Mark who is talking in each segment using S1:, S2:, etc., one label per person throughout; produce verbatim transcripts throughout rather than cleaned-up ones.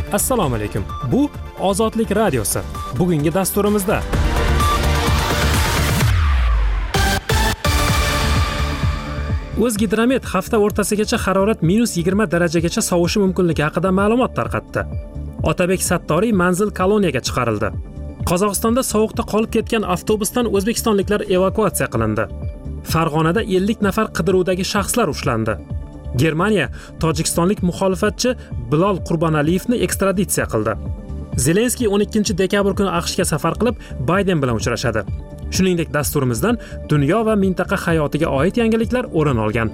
S1: Assalomu alaykum. Bu Ozodlik radiosi. Bugungi dasturimizda O'zgidromet hafta o'rtasigacha harorat minus yigirma darajagacha sovishi mumkinligi haqida ma'lumot tarqatdi. Otabek Sattoriy manzil koloniyaga chiqarildi. Qozog'istonda sovuqda qolib ketgan avtobusdan o'zbekistonliklar evakuatsiya qilindi. Farg'onada ellik nafar qidiruvdagi shaxslar ushlandi. Germaniya tojikistonlik muxolifatchi Bilol Qurbonaliyevni ekstraditsiya qildi. Zelenskiy o'n ikkinchi dekabr kuni AQShga safar qilib, Bayden bilan uchrashadi. Shuningdek, dasturimizdan dunyo va mintaqa hayotiga oid yangiliklar o'rin olgan.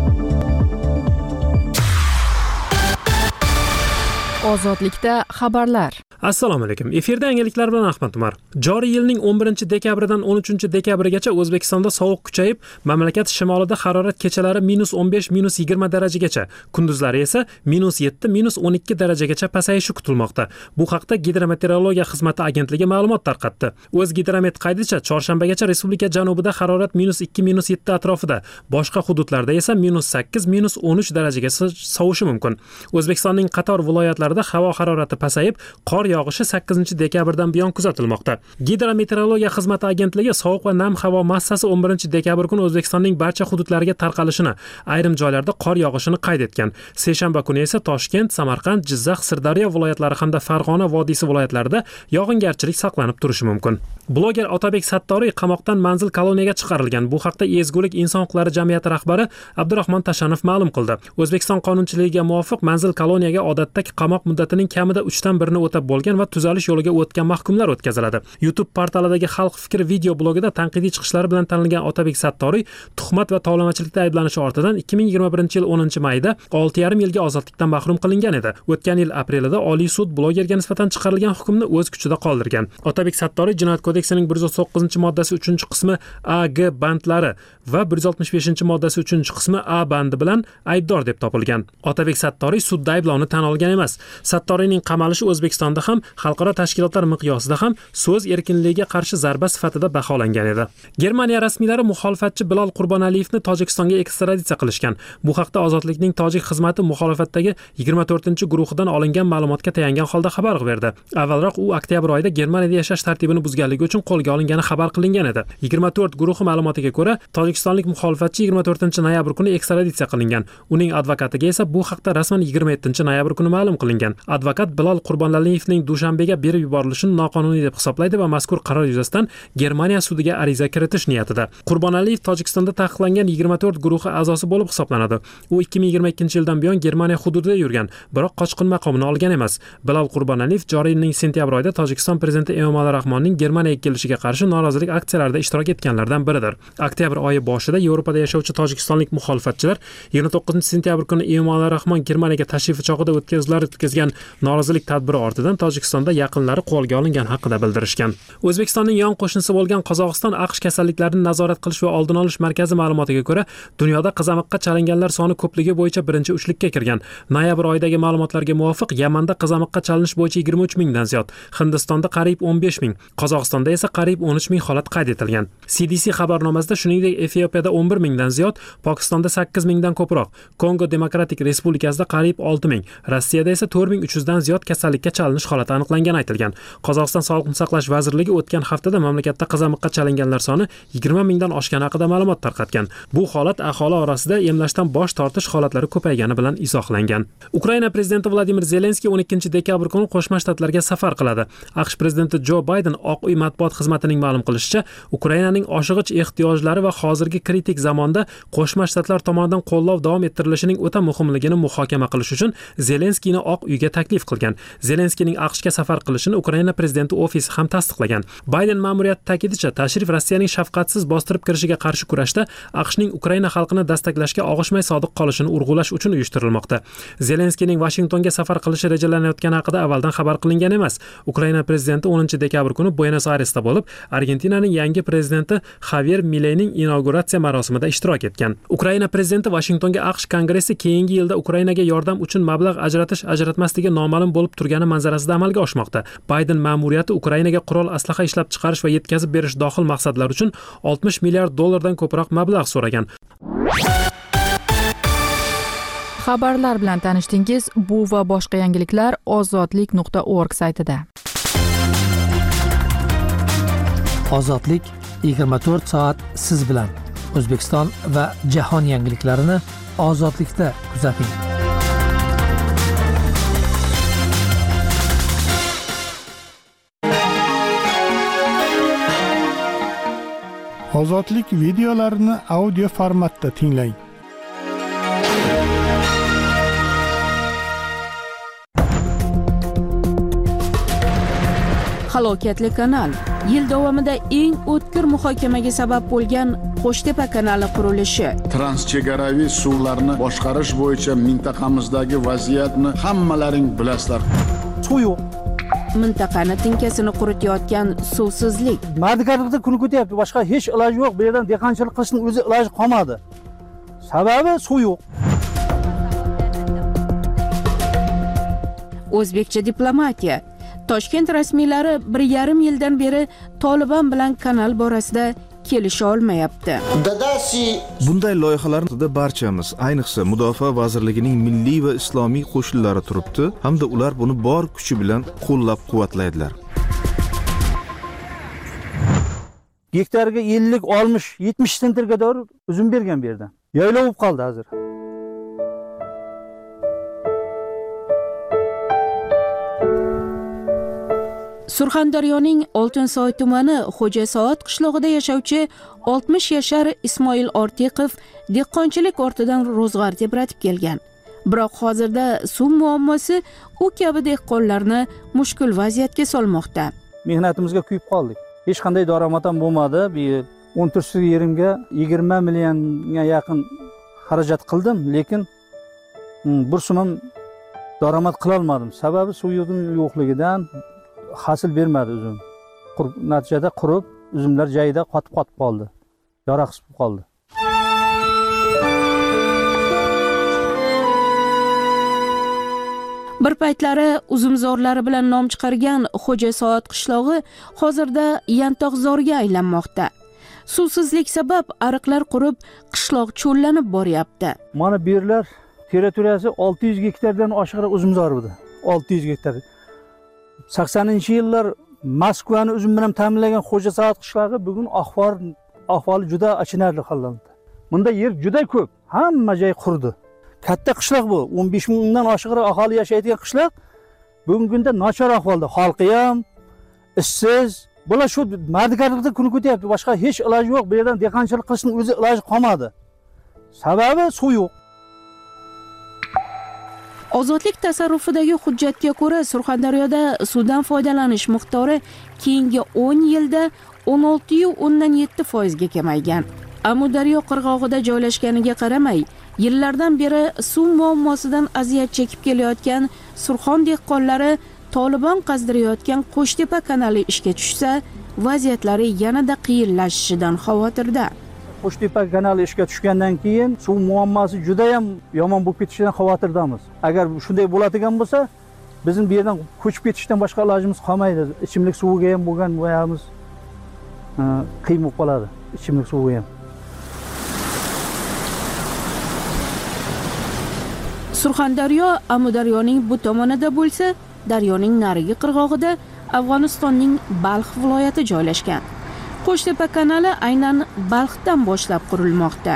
S2: Ozodlikda xabarlar.
S1: Assalomu alaykum. Efirda yangiliklar bilan Ahmad Umar. Joriy yilning o'n birinchi dekabridan o'n uchinchi dekabrigacha O'zbekistonda sovuq kuchayib, mamlakat shimolida harorat kechalari minus o'n besh minus yigirma darajagacha, kunduzlari esa minus yetti minus o'n ikki darajagacha pasayishi kutilmoqda. Bu haqda Gidrometeorologiya xizmati agentligi ma'lumot tarqatdi. O'zgidromet qaydicha, chorshanbagacha respublika janubida harorat minus ikki minus yetti atrofida, boshqa hududlarda esa minus sakkiz minus o'n uch darajagacha sovishi mumkin. O'zbekistonning qator viloyatlarida havo harorati pasayib, qor yog'ishi sakkizinchi dekabrdan buyon kuzatilmoqda. Gidrometeorologiya xizmati agentligi sovuq va nam havo massasi o'n birinchi dekabr kuni O'zbekistonning barcha hududlariga tarqalishini, ayrim joylarda qor yog'ishini qayd etgan. Seshanba kuni esa Toshkent, Samarqand, Jizzax, Sirdaryo viloyatlari hamda Farg'ona vodiysi viloyatlarida yog'ingarchilik saqlanib turishi mumkin. Bloger Otabek Sattoriy qamoqdan manzil koloniyaga chiqarilgan. Bu haqda Ezgulik inson huquqlari jamiyati rahbari Abdurahmon Tashanov ma'lum qildi. O'zbekiston qonunchiligiga muvofiq manzil koloniyaga odatdagi qamoq muddatining kamida uchdan birini o'tab bo'lgan va tuzalish yo'liga o'tgan mahkumlar o'tkaziladi. YouTube portalidagi Xalq fikri video blogida tanqidiy chiqishlari bilan tanilgan Otabek Sattoriy tuhmat va tovlamachilikda ayblanishi ortidan ikki ming yigirma birinchi yil o'ninchi mayda olti yarim yilga ozodlikdan mahrum qilingan edi. O'tgan yil aprelida Oliy sud blogerga nisbatan chiqarilgan hukmni o'z kuchida qoldirgan. Otabek Sattoriy Jinoyat kodeksining bir yuz o'ttiz to'qqizinchi moddasi uchinchi qismi A G bandlari va bir yuz oltmish beshinchi moddasi uchinchi qismi A bandi bilan aybdor deb topilgan. Otabek Sattoriy sudda ayblovni tan olgan emas. Sattoriyning qamalishi O'zbekistonda ham xalqaro tashkilotlar miqyosida ham so'z erkinligiga qarshi zarba sifatida baholangan edi. Germaniya rasmiylari muxolifatchi Bilol Qurbonaliyevni Tojikistonga ekstraditsiya qilishgan. Bu haqda Ozodlikning tojik xizmati muxolifatdagi yigirma to'rtinchi guruhidan olingan ma'lumotga tayangan holda xabar berdi. Avvalroq u oktyabr oyida Germaniyada yashash tartibini buzganligi uchun qo'lga olingani xabar qilingan edi. yigirma to'rt guruhi ma'lumotiga ko'ra, tojikistonlik muxolifatchi yigirma to'rtinchi noyabr kuni ekstraditsiya qilingan. Uning advokatiga esa bu haqda rasman yigirma yettinchi noyabr kuni ma'lum qilingan. Advokat Bilol Qurbonaliyevning Dushanbega berib yuborilishining noqonuniy deb hisoblaydi va mazkur qaror yuzasidan Germaniya sudiga ariza kiritish niyatida. Qurbonaliyev Tojikistonda taqiqlangan yigirma to'rt guruhi a'zosi bo'lib hisoblanadi. U ikki ming yigirma ikkinchi yildan buyon Germaniya hududida yurgan, biroq qochqin maqomini olgan emas. Bilol Qurbonaliyev joriy yilning sentyabr oyida Tojikiston prezidenti Emomali Rahmonning Germaniyaga kelishiga qarshi norozilik aksiyalarida ishtirok etganlardan biridir. Oktyabr oyi boshida Yevropada yashovchi tojikistonlik muxolifatchilar yigirma to'qqizinchi sentyabr kuni Emomali Rahmon Germaniyaga tashrifi chog'ida o'tkazilgan o'tkazgan norozilik tadbiri ortidan Tojikistonda yaqinlari qo'lga olingan haqida bildirishgan. O'zbekistonning yon qo'shnisi bo'lgan Qozog'iston AQSh kasalliklarini nazorat qilish va oldini olish markazi ma'lumotiga ko'ra, dunyoda qizamiqqa chalinganlar soni ko'pligi bo'yicha birinchi uchlikka kirgan. Noyabr oyidagi ma'lumotlarga muvofiq, Yamanda qizamiqqa chalinish bo'yicha yigirma uch mingdan ziyod, Hindistonda qariyb o'n besh ming, Qozog'istonda esa qariyb o'n uch ming holat qayd etilgan. C D C xabarnomasida shuningdek Efiopiyada o'n bir mingdan ziyod, Pokistonda sakkiz mingdan ko'proq, Kongo Demokratik Respublikasida qariyb olti ming, Rossiyada esa to'rt ming uch yuzdan ziyod kasallikka chalinish holati aniqlangani aytilgan. Qozog'iston Sog'liqni saqlash vazirligi o'tgan haftada mamlakatda qizamiqqa chalinganlar soni yigirma mingdan oshgani haqida ma'lumot tarqatgan. Bu holat aholi orasida emlashdan bosh tortish holatlari ko'paygani bilan izohlangan. Ukraina prezidenti Vladimir Zelenskiy o'n ikkinchi dekabr kuni Qo'shma Shtatlarga safar qiladi. AQSh prezidenti Jo Bayden Oq uy matbuot xizmatining ma'lum qilishicha, Ukrainaning oshig'ich ehtiyojlari va hozirgi kritik zamonda Qo'shma Shtatlar tomonidan qo'llov davom ettirilishining o'ta muhimligini muhokama qilish uchun Zelenskiyni Oq uyga taklif qilgan. Zelenskiyning AQShga safar qilishini Ukraina prezidenti ofisi ham tasdiqlagan. Bayden ma'muriyati ta'kidincha, tashrif Rossiyaning shafqatsiz bostirib kirishiga qarshi kurashda AQShning Ukraina xalqini destaklashga og'ishmay sodiq qolishini urg'ulash uchun uyushtirilmoqda. Zelenskiyning Washingtonga safar qilishi rejalanayotgani haqida avvaldan xabar qilingan emas. Ukraina prezidenti o'ninchi dekabr kuni Buenos Airesda bo'lib, Argentinaning yangi prezidenti Javier Mileining inauguratsiya marosimida ishtirok etgan. Ukraina prezidenti Washingtonga AQSh kongressi keyingi yilda Ukrainaga yordam uchun mablag' ajratish ajratmasligi noma'lum bo'lib turgani manzarasida amalga oshmoqda. Bayden ma'muriyati Ukrainaga qurol aslaha ishlab chiqarish va yetkazib berish dohil maqsadlar uchun oltmish milliard dollardan ko'proq mablag' so'ragan.
S2: Xabarlar bilan tanishdingiz. Bu va boshqa yangiliklar ozodlik nuqta org saytida.
S3: Ozodlik yigirma to'rt soat siz bilan. O'zbekiston va jahon yangiliklarini ozodlikda kuzating.
S4: Ozodlik videolarini audio formatda tinglang.
S5: Halokatli kanal. Yil davomida eng o'tkir muhokamaga sabab bo'lgan Qo'shtepa kanali qurilishi.
S6: Transchegaraviy suvlarni boshqarish bo'yicha mintaqamizdagi vaziyatni hammalaring bilasizlar.
S7: Suv yo'q.
S5: Mintaqani tinkasini quritayotgan suvsizlik.
S7: Mardikorlikda kun ko'tyapti. Boshqa hech iloji yo'q. Bu yerdan dehqonchilik qilishning o'zi iloji qolmadi. Sababi suv yo'q.
S5: O'zbekcha diplomatiya. Toshkent rasmiylari bir yarim yildan beri Tolibon bilan kanal borasida kelisha olmayapti.
S8: Bunday loyihalarda barchamiz, ayniqsa Mudofaa vazirligining milliy va islomiy qo'shinlari turibdi, hamda ular buni bor kuchi bilan qo'llab-quvvatlaydilar.
S7: Gektarga ellik, oltmish, yetmish sentrga doğru uzum bergan bu yerdan. Yayla bo'lib qoldi hozir.
S5: Surxondaryoning Oltinsoy tumani Xo'jasoat qishlog'ida yashovchi oltmish yashar Ismoil Ortiqov dehqonchilik ortidan ro'zg'or tebratib kelgan. Biroq hozirda suv muammosi u kabi dehqonlarni mushkul vaziyatga solmoqda.
S7: Mehnatimizga kuyib qoldik. Hech qanday daromad ham bo'lmadi. Bu o'n to'rt yerimga yigirma millionga yaqin xarajat qildim, lekin bir so'm ham daromad qila olmadim. Sababi suv yo'qligidan hasil bermadi uzum. Natijada qurib, uzumlar joyida qotib-qotib qoldi. Yaroqsiz bo'lib qoldi.
S5: Bir paytlari uzumzorlari bilan nom chiqargan Xo'jasoat qishlog'i hozirda yantoqzorga aylanmoqda. Suvsizlik sabab ariqlar qurib, qishloq cho'llanib boryapti.
S7: Mana bu yerlar territoriyasi olti yuz gektardan oshiqroq uzumzor edi. olti yuz gektar. saksoninchi yillar Moskvani uzum bilan ta'minlagan Xo'jasoat qishlog'i bugun ahvol ahvoli juda achinarli holatda. Bunda yer juda ko'p, hamma joy qurdi. Katta qishloq bu, o'n besh mingdan oshiqroq aholi yashaydigan qishloq. Bugungi kunda nachar ahvolda, xalqi ham ishsiz. Bular shu mardikorlikda kun ko'tyapti. Boshqa hech iloji yo'q. Bu yerdan dehqonchilik qilishning o'zi iloji qolmadi. Sababi suv yo'q.
S5: Ozodlik tasarrufidagi hujjatga ko'ra Surxondaryoda suvdan foydalanish miqdori keyingi o'n yilda o'n olti nuqta o'ndan yetti foiz ga kamaygan. Amudaryo qirg'og'ida joylashganiga qaramay, yillardan beri suv muammosidan aziyat chekib kelayotgan Surxon dehqonlari Tolibon qazdirayotgan Qo'shtepa kanali ishga tushsa, vaziyatlari yanada qiyinlashishidan xavotirda.
S7: Qo'shtepa kanali ishga tushgandan keyin suv muammosi juda ham yomon bo'lib ketishidan xavotirdamiz. Agar shunday bo'ladigan bo'lsa, bizning bu yerdan ko'chib ketishdan boshqa ilojimiz qolmaydi. Ichimlik suviga ham bo'lgan bo'yamiz qiyin bo'lib qoladi. Ichimlik suvi ham.
S5: Surxondaryo Amudaryoning bu tomonida bo'lsa, daryoning narigi qirg'og'ida Afg'onistonning Balx viloyati joylashgan. Qo'shtepa kanali aynan Balxdan boshlab qurilmoqda.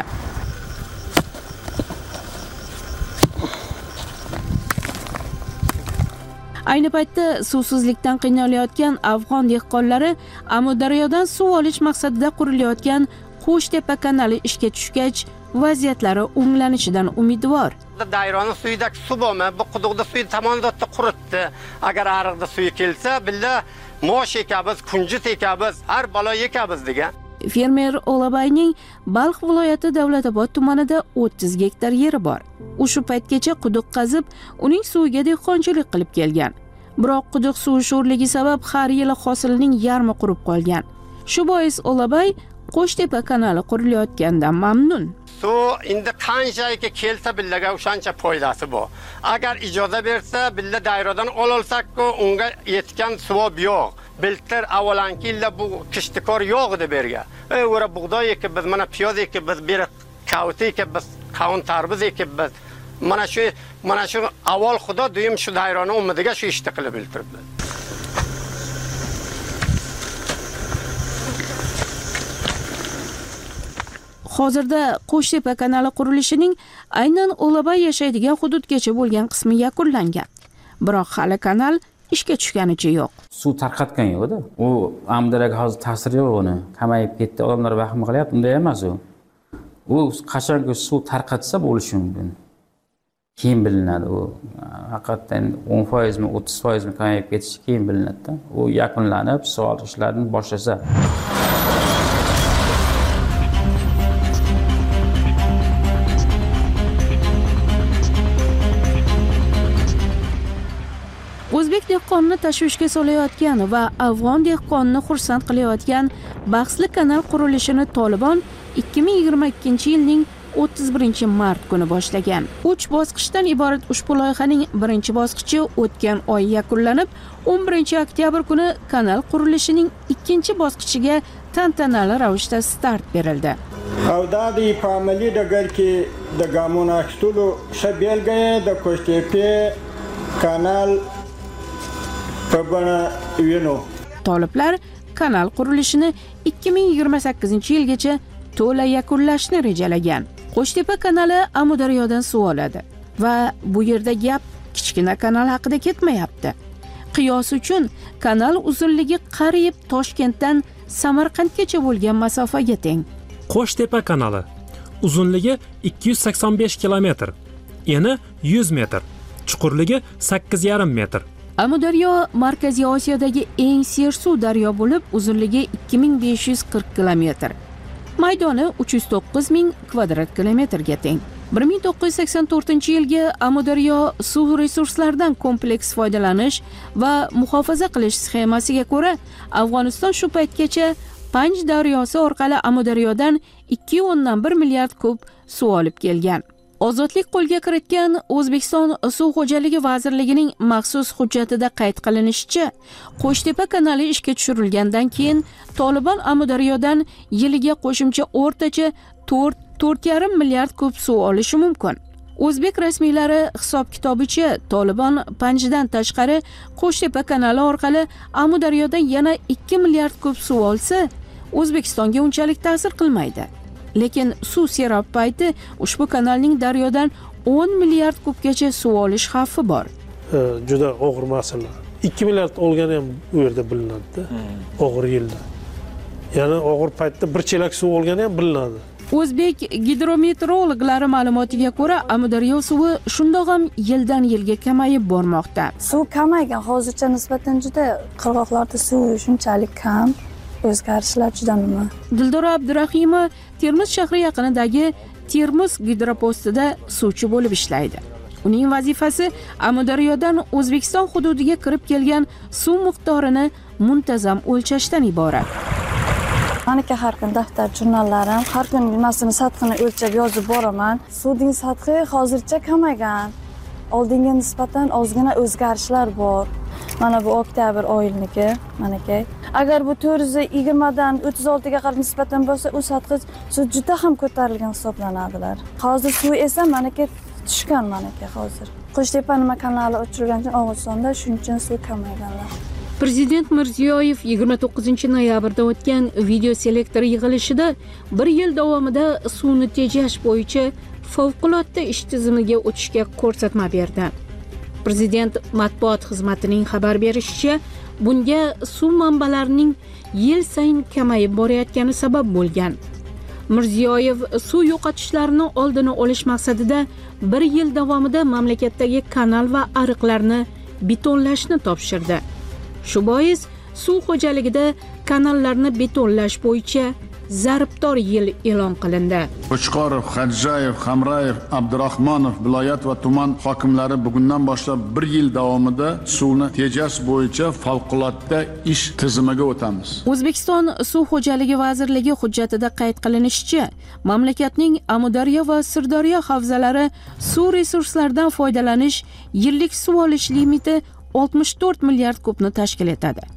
S5: Ayni paytda suvsizlikdan qiynalayotgan afg'on dehqonlari Amudaryodan suv olish maqsadida qurilayotgan Qo'shtepa kanali ishga tushgach, vaziyatlari o'nglanishidan umidvor.
S9: Dayroni suyidagi suv bo'lma, bu quduqda suv tomonda quritdi. Agar ariqda suv kelsa, billa mosh ekamiz, kunjut ekamiz, har balo ekamiz degan.
S5: Fermer Olabayning Balx viloyati Davlatobod tumanida o'ttiz gektar yeri bor. U shu paytgacha quduq qazib, uning suviga dehqonchilik qilib kelgan. Biroq quduq suvi sho'rligi sabab har yili hosilning yarmi qurib qolgan. Shu bois Olabay Qo'shtepa kanali qurilayotgandan mamnun.
S9: Suv endi qanchaki kelsa billaga o'shancha foydasi bor. Agar ijoza bersa, billa dayrodan ololsak-ku, unga yetgan suv yo'q. Biltir avvalanki illa bu kishtikor yo'q edi berga. Ey, o'ra bug'doy ekib biz, mana piyoz ekib biz, beri kavut ekib biz, qavun tarvuz ekib biz. mana shu mana shu avval xudo doim shu dayroni ummidiga shu ishni qilib o'tiribdi.
S5: Hozirda Qo'shtepa kanali qurilishining aynan Ulabay yashaydigan hududgacha bo'lgan qismi yakunlangan. Biroq hali kanal ishga tushganicha yo'q.
S10: Suv tarqatgan yo'q-da. U Amudaryoga hozir ta'siri yo'q uni. Kamayib ketdi, odamlar vahm qilyapti, unday emas u. U qachonki suv tarqatsa bo'lishi mumkin. Keyin bilinadi u. Haqiqatan o'n foiz mi, o'ttiz foiz mi kamayib ketishi keyin bilinadi-da. U yakunlanib, savol ishlarini boshlasa.
S5: O'zbek dehqonini tashvishga solayotgan va afg'on dehqonini xursand qilayotgan bahsli kanal qurilishini Tolibon ikki ming yigirma ikkinchi yilning o'ttiz birinchi mart kuni boshlagan. uch bosqichdan iborat ushbu loyihaning birinchi bosqichi o'tgan oy yakunlanib, o'n birinchi oktyabr kuni kanal qurilishining ikkinchi bosqichiga tantanali ravishda start berildi.
S11: Avdadi pamali dagar ki da gamona xtulu shabelgaye da Qo'shtepa kanal
S5: Toliblar kanal qurilishini ikki ming yigirma sakkizinchi yilgacha to'la yakunlashni rejalagan. Qo'shtepa kanali Amudaryodan suv oladi va bu yerda gap kichkina kanal haqida ketmayapti. Qiyos uchun kanal uzunligi qariyb Toshkentdan Samarqandgacha bo'lgan masofaga teng.
S1: Qo'shtepa kanali uzunligi ikki yuz sakson besh kilometr, eni yuz metr, chuqurligi sakkiz yarim metr.
S5: Amudaryo Markaziy Osiyodagi eng sersuv daryo bo'lib, uzunligi ikki ming besh yuz qirq kilometr. Maydoni uch yuz to'qqiz ming kvadrat kilometrga teng. bir ming to'qqiz yuz sakson to'rtinchi yilgi Amudaryo suv resurslaridan kompleks foydalanish va muhofaza qilish sxemasiga ko'ra, Afg'oniston shu paytgacha Panj daryosi orqali Amudaryodan ikki o'ndan bir milliard kub suv olib kelgan. Ozodlik qo'lga kiritgan O'zbekiston Suv xo'jaligi vazirligining maxsus hujjatida qayd qilinishicha, Qo'shtepa kanali ishga tushirilgandan keyin Tolibon Amudaryodan yiliga qo'shimcha o'rtacha to'rt yarim milliard kub suv olishi mumkin. O'zbek rasmiylari hisob-kitobicha Tolibon Panjdan tashqari Qo'shtepa kanali orqali Amudaryodan yana ikki milliard kub suv olsa, O'zbekistonga unchalik ta'sir qilmaydi. Lekin suv serob payti ushbu kanalning daryodan o'n milliard kubgacha suv olish xavfi bor.
S12: Juda og'ir masala. ikki milliard olgani ham u yerda bilinadi-da. Og'ir yilda. Ya'ni og'ir paytda bir chelak suv olgani ham bilinadi.
S5: O'zbek gidrometeorologlari ma'lumotiga ko'ra, Amudaryo suvi shundoq ham yildan yilga kamayib bormoqda.
S13: Suv kamaygan, hozircha nisbatan juda qirg'oqlarda suv shunchalik kam. O'zgarishlar juda nima?
S5: Dildora Abdurahimova Termiz shahri yaqinidagi Termiz gidropostida suvchi bo'lib ishlaydi. Uning vazifasi Amudaryodan O'zbekiston hududiga kirib kelgan suv miqdorini muntazam o'lchashdan iborat.
S13: Meniki har kun daftar, jurnallarim, har kun nimasini sathini o'lchab yozib boraman. Suvning sathi hozircha kamaygan. Oldinga nisbatan ozgina o'zgarishlar bor. Mana bu oktyabr oyiniki, manaki. Agar bu to'rt yuz yigirma dan o'ttiz oltiga qarab nisbatan bo'lsa, u sathi suv juda ham ko'tarilgan hisoblanadilar. Hozir suv esa manaki tushgan manaki hozir. Qo'shtepa nima kanali o'chirilgan uchun Og'istonda shuning uchun suv kamayganlar.
S5: Prezident Mirziyoyev yigirma to'qqizinchi noyabrda o'tgan video selektor yig'ilishida bir yil davomida suvni tejash bo'yicha favqulodda ish tizimiga o'tishga ko'rsatma berdi. Prezident matbuot xizmatining xabar berishicha, bunga suv manbalarining yil sayin kamayib borayotgani sabab bo'lgan. Mirziyoyev suv yo'qotishlarini oldini olish maqsadida bir yil davomida mamlakatdagi kanal va ariqlarni betonlashni topshirdi. Shu bois suv xo'jaligida kanallarni betonlash bo'yicha zaribdor yil e'lon qilindi.
S6: Qo'chqorov, Xadjayev, Hamrayev, Abdurahmonov viloyat va tuman hokimlari bugundan boshlab bir yil davomida suvni tejash bo'yicha favqulodda ish tizimiga o'tamiz.
S5: O'zbekiston Suv xo'jaligi vazirligi hujjatida qayd qilinishicha, mamlakatning Amudaryo va Sirdaryo havzalari suv resurslaridan foydalanish yillik suv olish limiti oltmish to'rt milliard kubni tashkil etadi.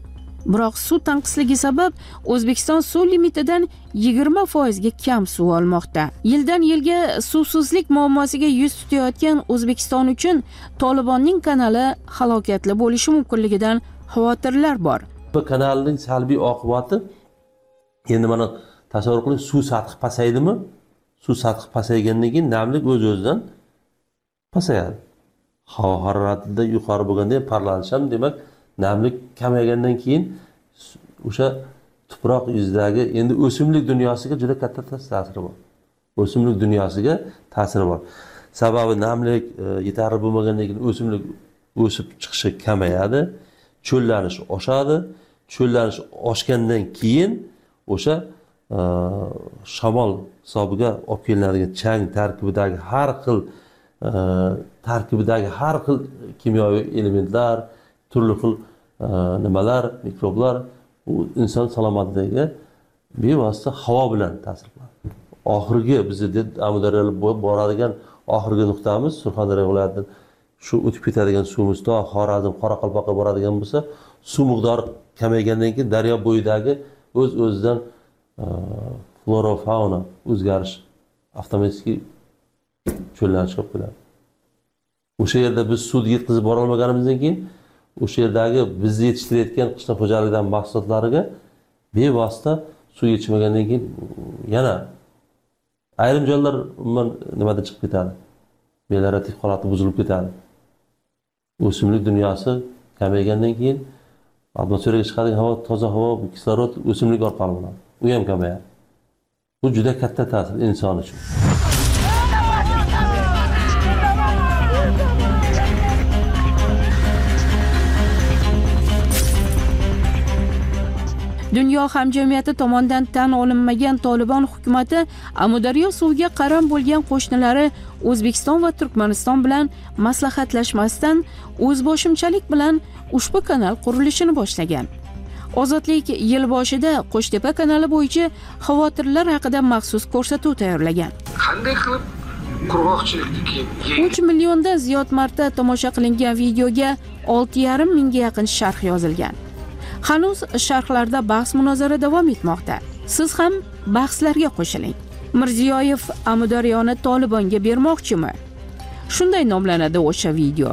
S5: Biroq suv tanqisligi sabab O'zbekiston suv limitidan yigirma foizga kam suv olmoqda. Yildan yilga suvsizlik muammosiga yuz tutayotgan O'zbekiston uchun Tolibonning kanali halokatli bo'lishi mumkinligidan xavotirlar bor.
S14: Bu kanalning salbiy oqibati endi mana tasavvur qiling, suv sathi pasaydimi? Suv sathi pasaygandan keyin namlik o'z-o'zidan pasayadi. Havo haroratida yuqori bo'lganda ham parlanish ham, demak, namlik kamaygandan keyin o'sha tuproq yuzidagi endi o'simlik dunyosiga juda katta ta'siri bor. O'simlik dunyosiga ta'siri bor. Sababi namlik yetarli bo'lmagandan keyin o'simlik o'sib chiqishi kamayadi, cho'llanish oshadi. Cho'llanish oshgandan keyin o'sha shamol hisobiga olib kelinadigan chang tarkibidagi har xil tarkibidagi har xil kimyoviy elementlar, turli xil nimalar, mikroblar u inson salomatligiga bevosita havo bilan ta'sir qiladi. Oxirgi bizda Amudaryoga boradigan oxirgi nuqtamiz Surxondaryo viloyatidan shu o'tib ketadigan suvimiz to Xorazm, Qoraqalpoqqa boradigan bo'lsa, suv miqdori kamaygandan keyin daryo bo'yidagi o'z-o'zidan flora fauna o'zgarish avtomatik cho'llanish qilib qo'yadi. O'sha yerda biz suvni yetkazib bora olmaganimizdan keyin o'sha yerdagi bizni yetishtirayotgan qishloq xo'jaligidan mahsulotlariga bevosita suv yetishmagandan keyin yana ayrim joylar umuman nimada chiqib ketadi. Meliorativ holati buzilib ketadi. O'simlik dunyosi kamaygandan keyin atmosferaga chiqadigan havo, toza havo, kislorod o'simlik orqali bo'ladi. U ham kamayadi. Bu juda katta ta'sir inson uchun.
S5: Dunyo hamjamiyati tomonidan tan olinmagan Tolibon hukumatı Amudaryo suviga qaram bo'lgan qo'shnilari O'zbekiston va Turkmaniston bilan maslahatlashmasdan o'zboshimchalik bilan ushbu kanal qurilishini boshlagan. Ozodlik yil boshida Qo'shtepa kanali bo'yicha xavotirlar haqida maxsus ko'rsatuv tayyorlagan.
S15: Qanday qilib qurg'oqchilikni
S5: uch milliondan ziyod marta tomosha qilingan videoga olti yarim mingga yaqin sharh yozilgan. Hanuz sharhlarda bahs-munozara davom etmoqda. Siz ham bahslarga qo'shiling. Mirziyoyev Amudaryoni Tolibonga bermoqchimi? Shunday nomlanadi o'sha video.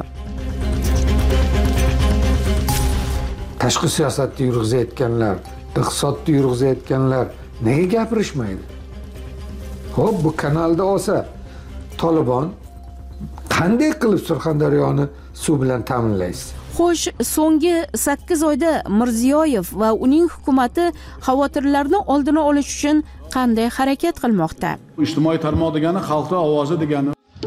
S15: Tashqi siyosatni yurg'izayotganlar, iqtisodni yurg'izayotganlar nega gapirishmaydi? Xo'p, bu kanalda olsa Tolibon qanday qilib Surxondaryoni suv bilan ta'minlaysiz?
S5: Xo'sh, so'nggi sakkiz oyda Mirziyoyev va uning hukumatı xavotirlarni oldini olish uchun qanday harakat qilmoqda?
S6: Ijtimoiy tarmoq degani xalqning ovozi degani.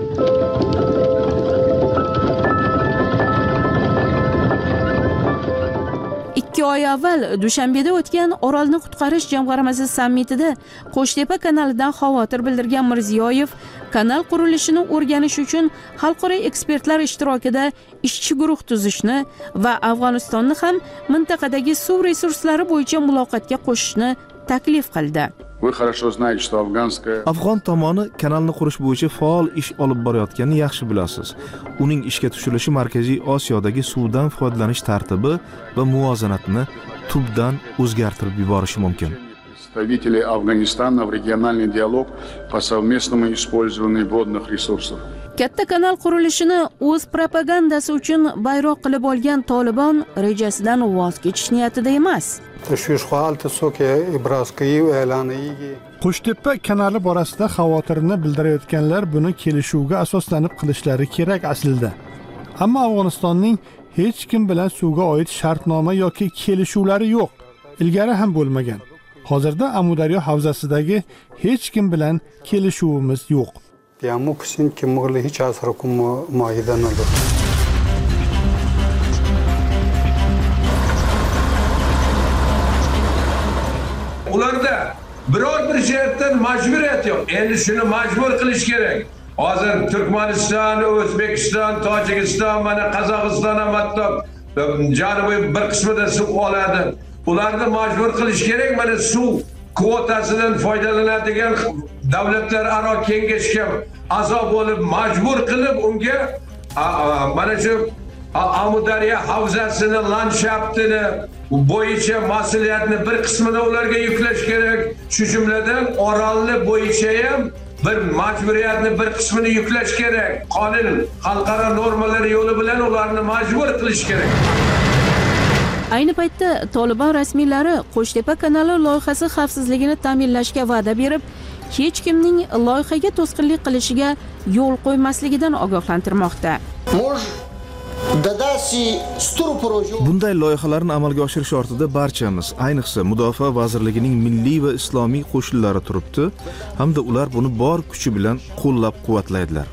S6: ikki oy avval Dushanbeda o'tgan Orolni qutqarish jamg'armasi sammitida Qo'shtepa kanalidan xavotir bildirgan Mirziyoyev kanal qurilishini o'rganish uchun xalqaro ekspertlar ishtirokida ishchi guruh tuzishni va Afg'onistonni ham mintaqadagi suv resurslari bo'yicha muloqotga qo'shishni taklif qildi. Вы хорошо знаете, что афганская
S8: Afg'on tomoni kanalni qurish bo'yicha faol ish olib borayotganini yaxshi bilasiz. Uning ishga tushirilishi Markaziy Osiyodagi suvdan foydalanish tartibi va muvozanatni tubdan o'zgartirib yuborishi mumkin.
S6: Представители Афганистана в региональный диалог по совместному использованию водных ресурсов.
S5: Katta kanal qurilishini o'z propagandasi uchun bayroq qilib olgan Tolibon rejasidan voz kechish niyatida emas.
S4: Qo'shtepa kanali borasida xavotirini bildirayotganlar buni kelishuvga asoslanib qilishlari kerak aslida. Ammo Afg'onistonning hech kim bilan suvga oid shartnoma yoki kelishuvlari yo'q. Ilgari ham bo'lmagan. Hozirda Amudaryo havzasidagi hech kim bilan kelishuvimiz yo'q.
S16: Diamo kusin ki mogli hiç asar kum muayida nadir.
S17: Ularda biror bir jihatdan majburiyat yo'q. Endi shuni majbur qilish kerak. Hozir Turkmaniston, O'zbekiston, Tojikiston, mana Qozog'iston ham hatto janubiy bir qismida suv oladi. Ularni majbur qilish kerak. Mana suv kvotasidan foydalanadigan davlatlararo kengashga a'zo bo'lib majbur qilib unga mana shu Amudaryo havzasini, landshaftini, bo'yicha mas'uliyatni bir qismini ularga yuklash kerak. Shu jumladan orolni bo'yicha ham bir majburiyatni bir qismini yuklash kerak. Qonun, xalqaro normalar yo'li bilan ularni majbur qilish kerak.
S5: Ayni paytda Tolibon rasmiylari Qo'shtepa kanali loyihasi xavfsizligini ta'minlashga va'da berib, hech kimning loyihaga to'sqinlik qilishiga yo'l qo'ymasligidan ogohlantirmoqda.
S8: Bunday loyihalarni amalga oshirish ortida barchamiz, ayniqsa Mudofaa vazirligining milliy va islomiy qo'shinlari turibdi, hamda ular buni bor kuchi bilan qo'llab-quvvatlaydilar.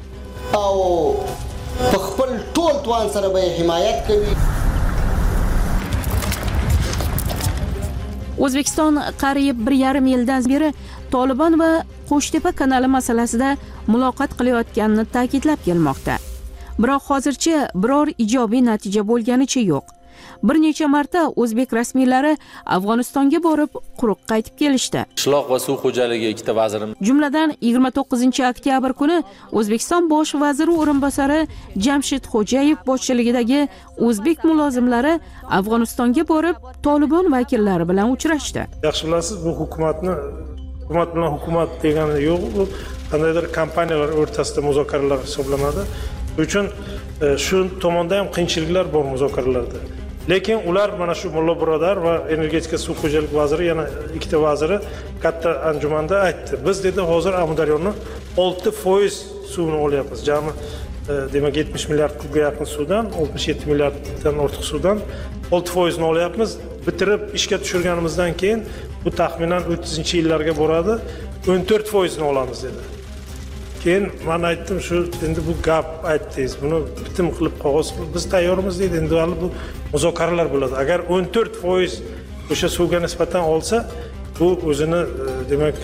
S5: O'zbekiston qariyb bir yarim yildan beri Tolibon va Qo'shtepa kanali masalasida muloqot qilayotganini ta'kidlab kelmoqda. Biroq hozircha biror ijobiy natija bo'lganicha yo'q. Bir necha marta o'zbek rasmiylari Afg'onistonga borib, quruq qaytib kelishdi.
S18: Qishloq va suv xo'jaligi ikkita vazirim.
S5: Jumladan yigirma to'qqizinchi oktyabr kuni O'zbekiston bosh vaziri o'rinbosari Jamshid Xo'jayev boshchiligidagi o'zbek mulozimlari Afg'onistonga borib, Tolibon vakillari bilan uchrashdi.
S12: Yaxshi bilasiz, bu hukumatni hukumat bilan hukumat degani yo'q, bu qandaydir kompaniyalar o'rtasida muzokaralar hisoblanadi. Uchun shu tomonda ham qiyinchiliklar bor muzokaralarda. Lekin ular mana shu Mulla Birodar va energetika suv xo'jaligi vaziri yana ikkita vaziri katta anjumanda aytdi. Biz dedi hozir Amudaryoni olti foiz suvini olyapmiz. Jami demak yetmish milliard kubga yaqin suvdan, oltmish yetti milliarddan ortiq suvdan olti foiz ni olyapmiz. Bitirib ishga tushirganimizdan keyin bu taxminan o'ttizinchi yillarga boradi. o'n to'rt foiz ni olamiz dedi. Keyin men aytdim, shu endi bu gap aytdingiz, buni bitim qilib qog'oz biz tayyormiz deydi. Endi hali bu muzokaralar bo'ladi. Agar o'n to'rt foiz o'sha suvga nisbatan olsa, bu o'zini demak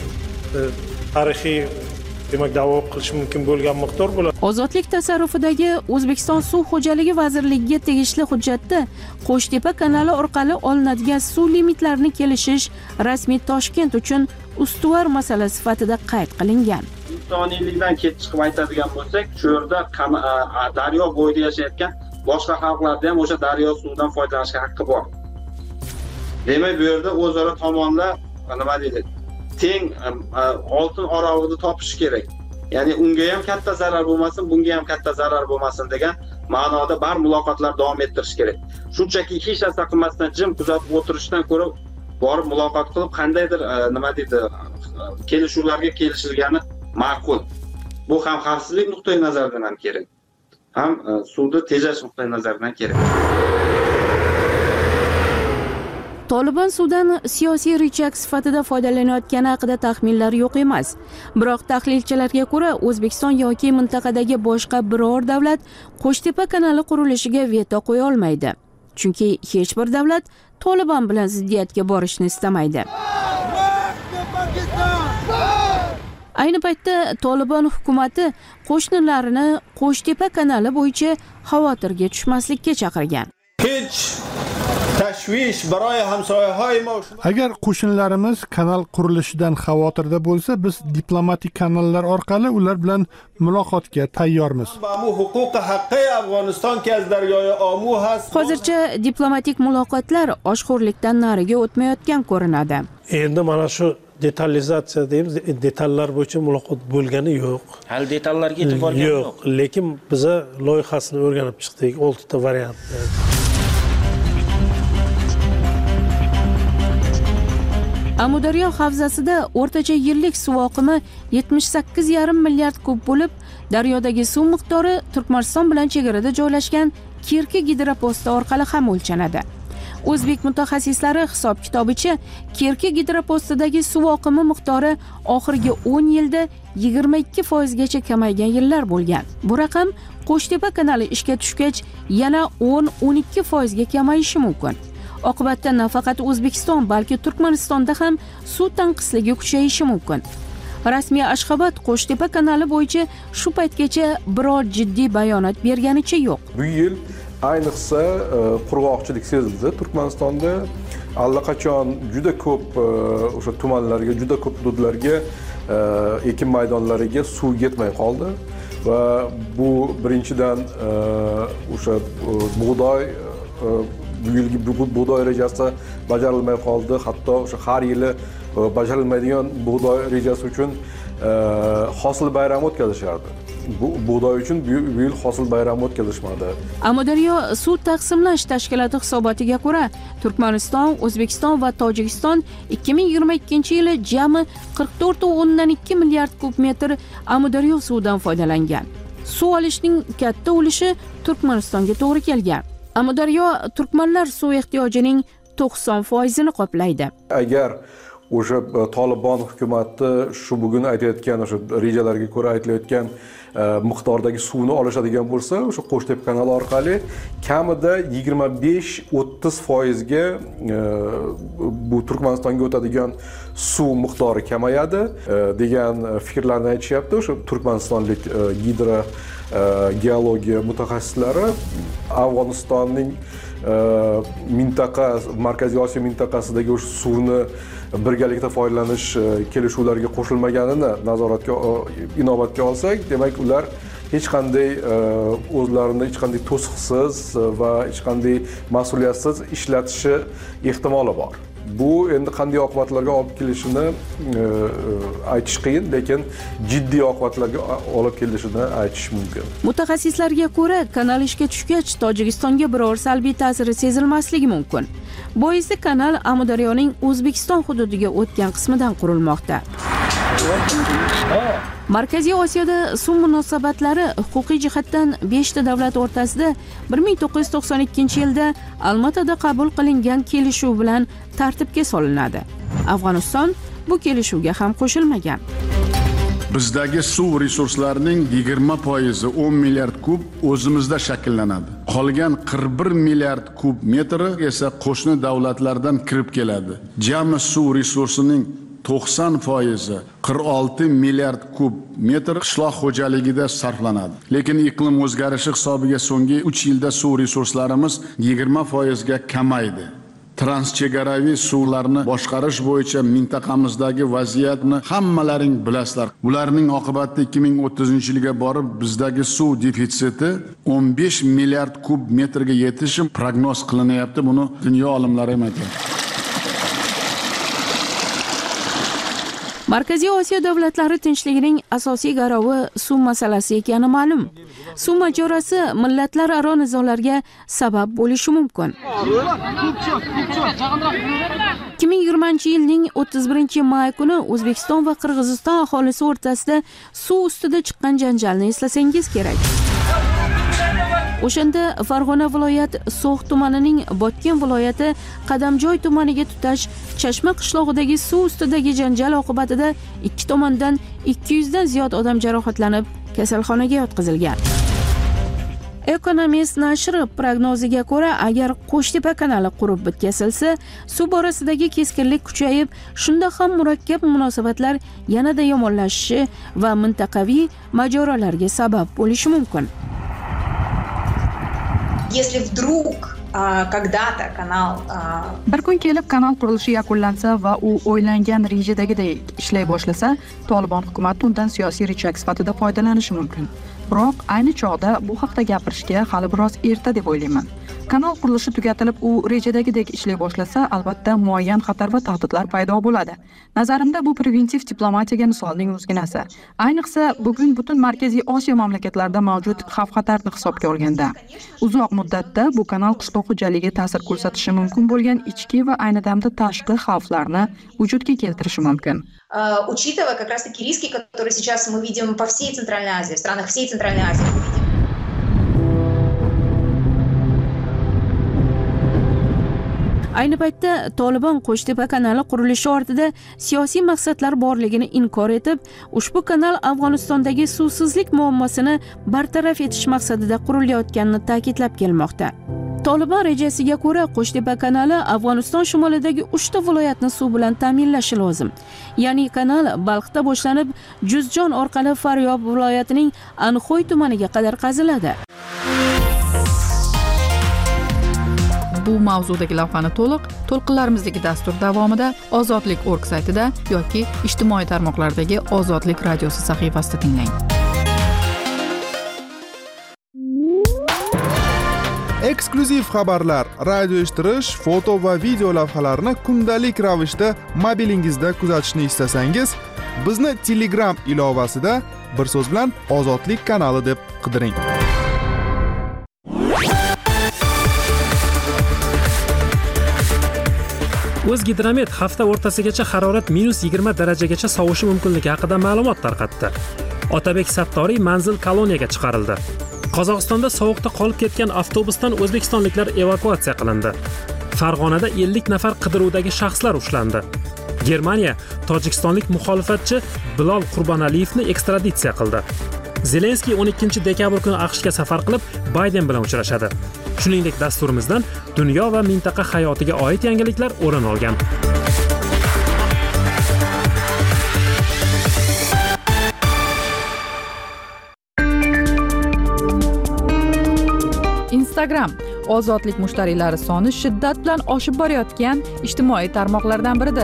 S12: tarixiy demak da'vo qilish mumkin bo'lgan miqdor bo'ladi.
S5: Ozodlik tasarrufidagi O'zbekiston suv xo'jaligi vazirligiga tegishli hujjatda Qo'shtepa kanali orqali olinadigan suv limitlarini kelishish rasmiy Toshkent uchun ustuvor masala sifatida qayd qilingan.
S19: insoniylikdan kelib chiqib aytadigan bo'lsak, shu yerda daryo bo'yida yashayotgan boshqa xalqlarda ham o'sha daryo suvidan foydalanishga haqqi bor. Demak, bu yerda o'zaro tomonlar nima deydi? Teng oltin orog'ini topish kerak. Ya'ni unga ham katta zarar bo'lmasin, bunga ham katta zarar bo'lmasin degan ma'noda bar muloqotlar davom ettirish kerak. Shunchaki hech narsa qilmasdan jim kuzatib o'tirishdan ko'ra borib muloqot qilib qandaydir nima deydi, kelishuvlarga kelishilgani ma'qul. Bu ham xavfsizlik nuqtai nazaridan ham kerak, ham suvni tejash nuqtai nazaridan kerak.
S5: Tolibon suvdan siyosiy richag sifatida foydalanayotgani haqida taxminlar yo'q emas. Biroq tahlilchilarga ko'ra, O'zbekiston yoki mintaqadagi boshqa biror davlat Qo'shtepa kanali qurilishiga veto qo'ya olmaydi. Chunki hech bir davlat Tolibon bilan ziddiyatga borishni istamaydi. Ayni paytda Tolibon hukumatı qo'shnilarini Qo'shtepa kanali bo'yicha xavotirga tushmaslikka chaqirgan.
S11: Hech tashvish baroy hamsoyahay ma.
S4: Agar qo'shnilarimiz kanal qurilishidan xavotirda bo'lsa, biz diplomatik kanallar orqali ular bilan muloqotga tayyormiz.
S11: Bu huquqi haqqi Afg'oniston kaz daryoyi omu has.
S5: Hozircha diplomatik muloqotlar oshxo'rlikdan nariga o'tmayotgan ko'rinadi.
S12: Endi mana shu detalizatsiya deymiz, detallar bo'yicha muloqot bo'lgani yo'q.
S18: Hali detallarga yetib borgani yo'q.
S12: Yo'q, lekin biz loyihasini o'rganib chiqdik, olti ta variant.
S5: Amudaryo havzasida o'rtacha yillik suv oqimi yetmish sakkiz yarim milliard kub bo'lib, daryodagi suv miqdori Turkmaniston bilan chegarada joylashgan Kirki gidroposti orqali ham o'lchanadi. O'zbek mutaxassislari hisob-kitobicha Kirki gidropostidagi suv oqimi miqdori oxirgi o'n yilda yigirma ikki foiz gacha kamaygan yillar bo'lgan. Bu raqam Qo'shtepa kanali ishga tushgach yana o'n o'n ikki foiz ga kamayishi mumkin. Oqibatda nafaqat O'zbekiston, balki Turkmanistonda ham suv tanqisligi kuchayishi mumkin. Rasmiy Ashxobod Qo'shtepa kanali bo'yicha shu paytgacha biror jiddiy bayonot berganicha yo'q.
S20: Bu yil ayniqsa qurg'oqchilik sezildi. Turkmanistonda allaqachon juda ko'p o'sha tumanlarga, juda ko'p hududlarga, ekin maydonlariga suv yetmay qoldi va bu birinchidan o'sha bug'doy bu yilgi bug'doy rejasi bajarilmay qoldi, hatto o'sha har yili bajarilmaydigan bug'doy rejasi uchun hosil bayrami o'tkazishardi. Bu bug'doy uchun bu yil hosil bayrami o'tkazishmadi.
S5: Amudaryo suv taqsimlash tashkiloti hisobotiga ko'ra, Turkmaniston, O'zbekiston va Tojikiston ikki ming yigirma ikkinchi yili jami qirq to'rt nuqta o'ndan ikki milliard kub metr Amudaryo suvidan foydalangan. Suv olishning katta ulushi Turkmanistonga to'g'ri kelgan. Amudaryo turkmanlar suv ehtiyojining to'qson foizini qoplaydi.
S20: Agar o'sha Tolibon hukumati shu bugun aytayotgan o'sha rejalarga ko'ra aytilayotgan miqdordagi suvni olishadigan bo'lsa, o'sha Qo'shtepa kanali orqali kamida yigirma besh o'ttiz foizga bu Turkmanistonga o'tadigan suv miqdori kamayadi degan fikrlarni aytishyapti. O'sha turkmanistonlik gidro geologiya mutaxassislari Afg'onistonning mintaqa, Markaziy Osiyo mintaqasidagi o'sha suvni birgalikda foydalanish kelishuvlariga qo'shilmaganini nazoratga inobatga olsak, demak ular hech qanday o'zlarini hech qanday to'siqsiz va hech qanday mas'uliyatsiz ishlatishi ehtimoli bor. Bu endi qanday oqibatlarga olib kelishini aytish qiyin, lekin jiddiy oqibatlarga olib kelishini aytish mumkin.
S5: Mutaxassislarga ko'ra, kanal ishga tushgach, Tojikistonga biror salbiy ta'siri sezilmasligi mumkin. Boisi kanal Amudaryoning O'zbekiston hududiga o'tgan qismidan qurilmoqda. Markaziy Osiyoda suv munosabatlari huquqiy jihatdan beshta davlat o'rtasida bir ming to'qqiz yuz to'qson ikkinchi yilda Almatada qabul qilingan kelishuv bilan tartibga solinadi. Afg'oniston bu kelishuvga ham qo'shilmagan.
S21: Bizdagi suv resurslarining yigirma foizi o'n milliard kub o'zimizda shakllanadi. Qolgan qirq bir milliard kub metri esa qo'shni davlatlardan kirib keladi. Jami suv resursining to'qson foizi qirq olti milliard kub metr qishloq xo'jaligida sarflanadi. Lekin iqlim o'zgarishi hisobiga so'nggi uch yilda suv resurslarimiz yigirma foizga kamaydi. Transchegaraviy suvlarni boshqarish bo'yicha mintaqamizdagi vaziyatni hammalaring bilasizlar. Bularning oqibatida ikki ming o'ttizinchi yilga borib bizdagi suv defitsiti o'n besh milliard kub metrga yetishi prognoz qilinyapti. Buni dunyo olimlari ham aytadi.
S5: Markaziy Osiyo davlatlari tinchligining asosiy garovi suv masalasi ekani ma'lum. Suv mojarosi millatlararo nizolarga sabab bo'lishi mumkin. ikki ming yigirmanchi yilning o'ttiz birinchi may kuni O'zbekiston va Qirg'iziston aholisi o'rtasida suv ustida chiqqan janjalni eslasangiz kerak. O'shanda Farg'ona viloyat So'x tumanining Botken viloyati Qadamjoy tumaniga tutash Chashma qishlog'idagi suv ustidagi janjal oqibatida ikki tomondan ikki yuz dan ziyod odam jarohatlanib, kasalxonaga yotqizilgan. Economist nashri prognoziga ko'ra, agar Qo'shtepa kanali qurib bitkazilsa, suv borasidagi keskinlik kuchayib, shunda ham murakkab munosabatlar yanada yomonlashishi va mintaqaviy mojarolarga sabab bo'lishi mumkin.
S22: Если вдруг когда-то канал
S2: bir kun kelib kanal qurilishi yakunlansa va u o'ylangan rejadagidek ishlay boshlasa, Tolibon hukumati undan siyosiy richag sifatida foydalanishi mumkin. Biroq ayni chog'da bu haqda gapirishga hali biroz erta deb o'ylayman. Kanal qurilishi tugatilib, u rejadagidek ishlay boshlasa, albatta muayyan xatar va tahdidlar paydo bo'ladi. Nazarimda bu preventiv diplomatiyaga misolning o'zginasi. Ayniqsa, bugun butun Markaziy Osiyo mamlakatlarida mavjud xavf-xatarni hisobga olganda. Uzoq muddatda bu kanal qishloq xo'jaligiga ta'sir ko'rsatishi mumkin bo'lgan ichki va ayni damda tashqi xavflarni vujudga keltirishi mumkin.
S22: Учитывая как раз-таки риски, которые сейчас мы видим по всей Центральной Азии, в странах всей Центральной Азии.
S5: Ayni paytda Tolibon Qo'shtepa kanali qurilishi ortida siyosiy maqsadlar borligini inkor etib, ushbu kanal Afg'onistondagi suvsizlik muammosini bartaraf etish maqsadida qurilayotganini ta'kidlab kelmoqda. Tolibon rejasiga ko'ra, Qo'shtepa kanali Afg'oniston shimolidagi uchta viloyatni suv bilan ta'minlashi lozim. Ya'ni kanal Balxda boshlanib, Juzjon orqali Faryob viloyatining Anxoy tumaniga qadar qaziladi.
S2: Bu mavzudagi lavhani to'liq to'lqinlarimizdagi dastur davomida ozodlik org saytida yoki ijtimoiy tarmoqlardagi Ozodlik radiosi sahifasida tinglang.
S3: eksklyuziv xabarlar, radio eshittirish, foto va video lavhalarni kundalik ravishda mobilingizda kuzatishni istasangiz, bizni Telegram ilovasida bir so'z bilan Ozodlik kanali deb qidiring.
S1: O'zgidromet hafta o'rtasigacha harorat minus yigirma darajagacha sovishi mumkinligi haqida ma'lumot tarqatdi. Otabek Sattoriy manzil koloniyaga chiqarildi. Qozog'istonda sovuqda qolib ketgan avtobusdan o'zbekistonliklar evakuatsiya qilindi. Farg'onada ellik nafar qidiruvdagi shaxslar ushlandi. Germaniya tojikistonlik muxolifatchi Bilol Qurbonaliyevni ekstraditsiya qildi. Zelenskiy o'n ikkinchi dekabr kuni AQShga safar qilib, Bayden bilan uchrashadi. Shuningdek, dasturimizdan dunyo va mintaqa hayotiga oid yangiliklar o'rin olgan.
S2: Instagram ozodlik mushtariylari soni shiddat bilan oshib borayotgan ijtimoiy tarmoqlardan biridir.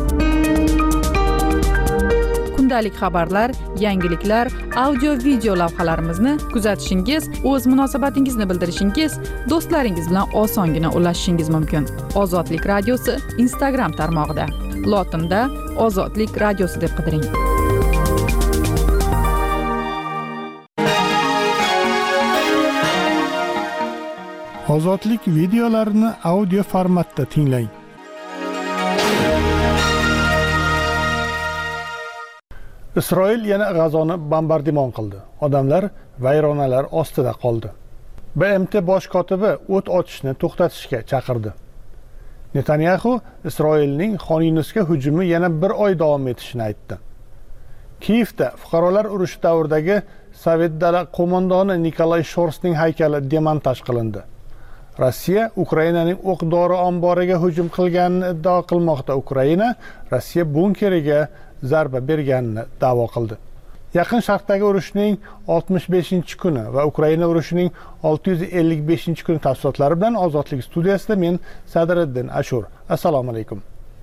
S2: Kundalik xabarlar, yangiliklar, audio, video lavhalarimizni kuzatishingiz, o'z munosabatingizni bildirishingiz, do'stlaringiz bilan osongina ulashishingiz mumkin. Ozodlik radiosi Instagram tarmog'ida. Lotinda Ozodlik radiosi deb qidiring.
S4: Ozodlik videolarini audio formatda tinglang. Isroil yana G'azoni bombardimon qildi. Odamlar vayronalar ostida qoldi. B M T bosh kotibi o't ochishni to'xtatishga chaqirdi. Netanyahu Isroilning Xon Yunusga hujumi yana bir oy davom etishini aytdi. Kiyevda fuqarolar urushi davridagi Sovet dala qo'mondoni Nikolay Shorsning haykali demontaj qilindi. Rossiya Ukrainaning o'q-dori omboriga hujum qilganini iddao qilmoqda. Ukraina Rossiya bunkeriga zarba berganini da'vo qildi. Yaqin Sharqdagi urushning oltmish beshinchi kuni va Ukraina urushining olti yuz ellik beshinchi kuni tafsilotlari bilan Ozodlik studiyasida men Sadriddin Ashur. Assalomu alaykum.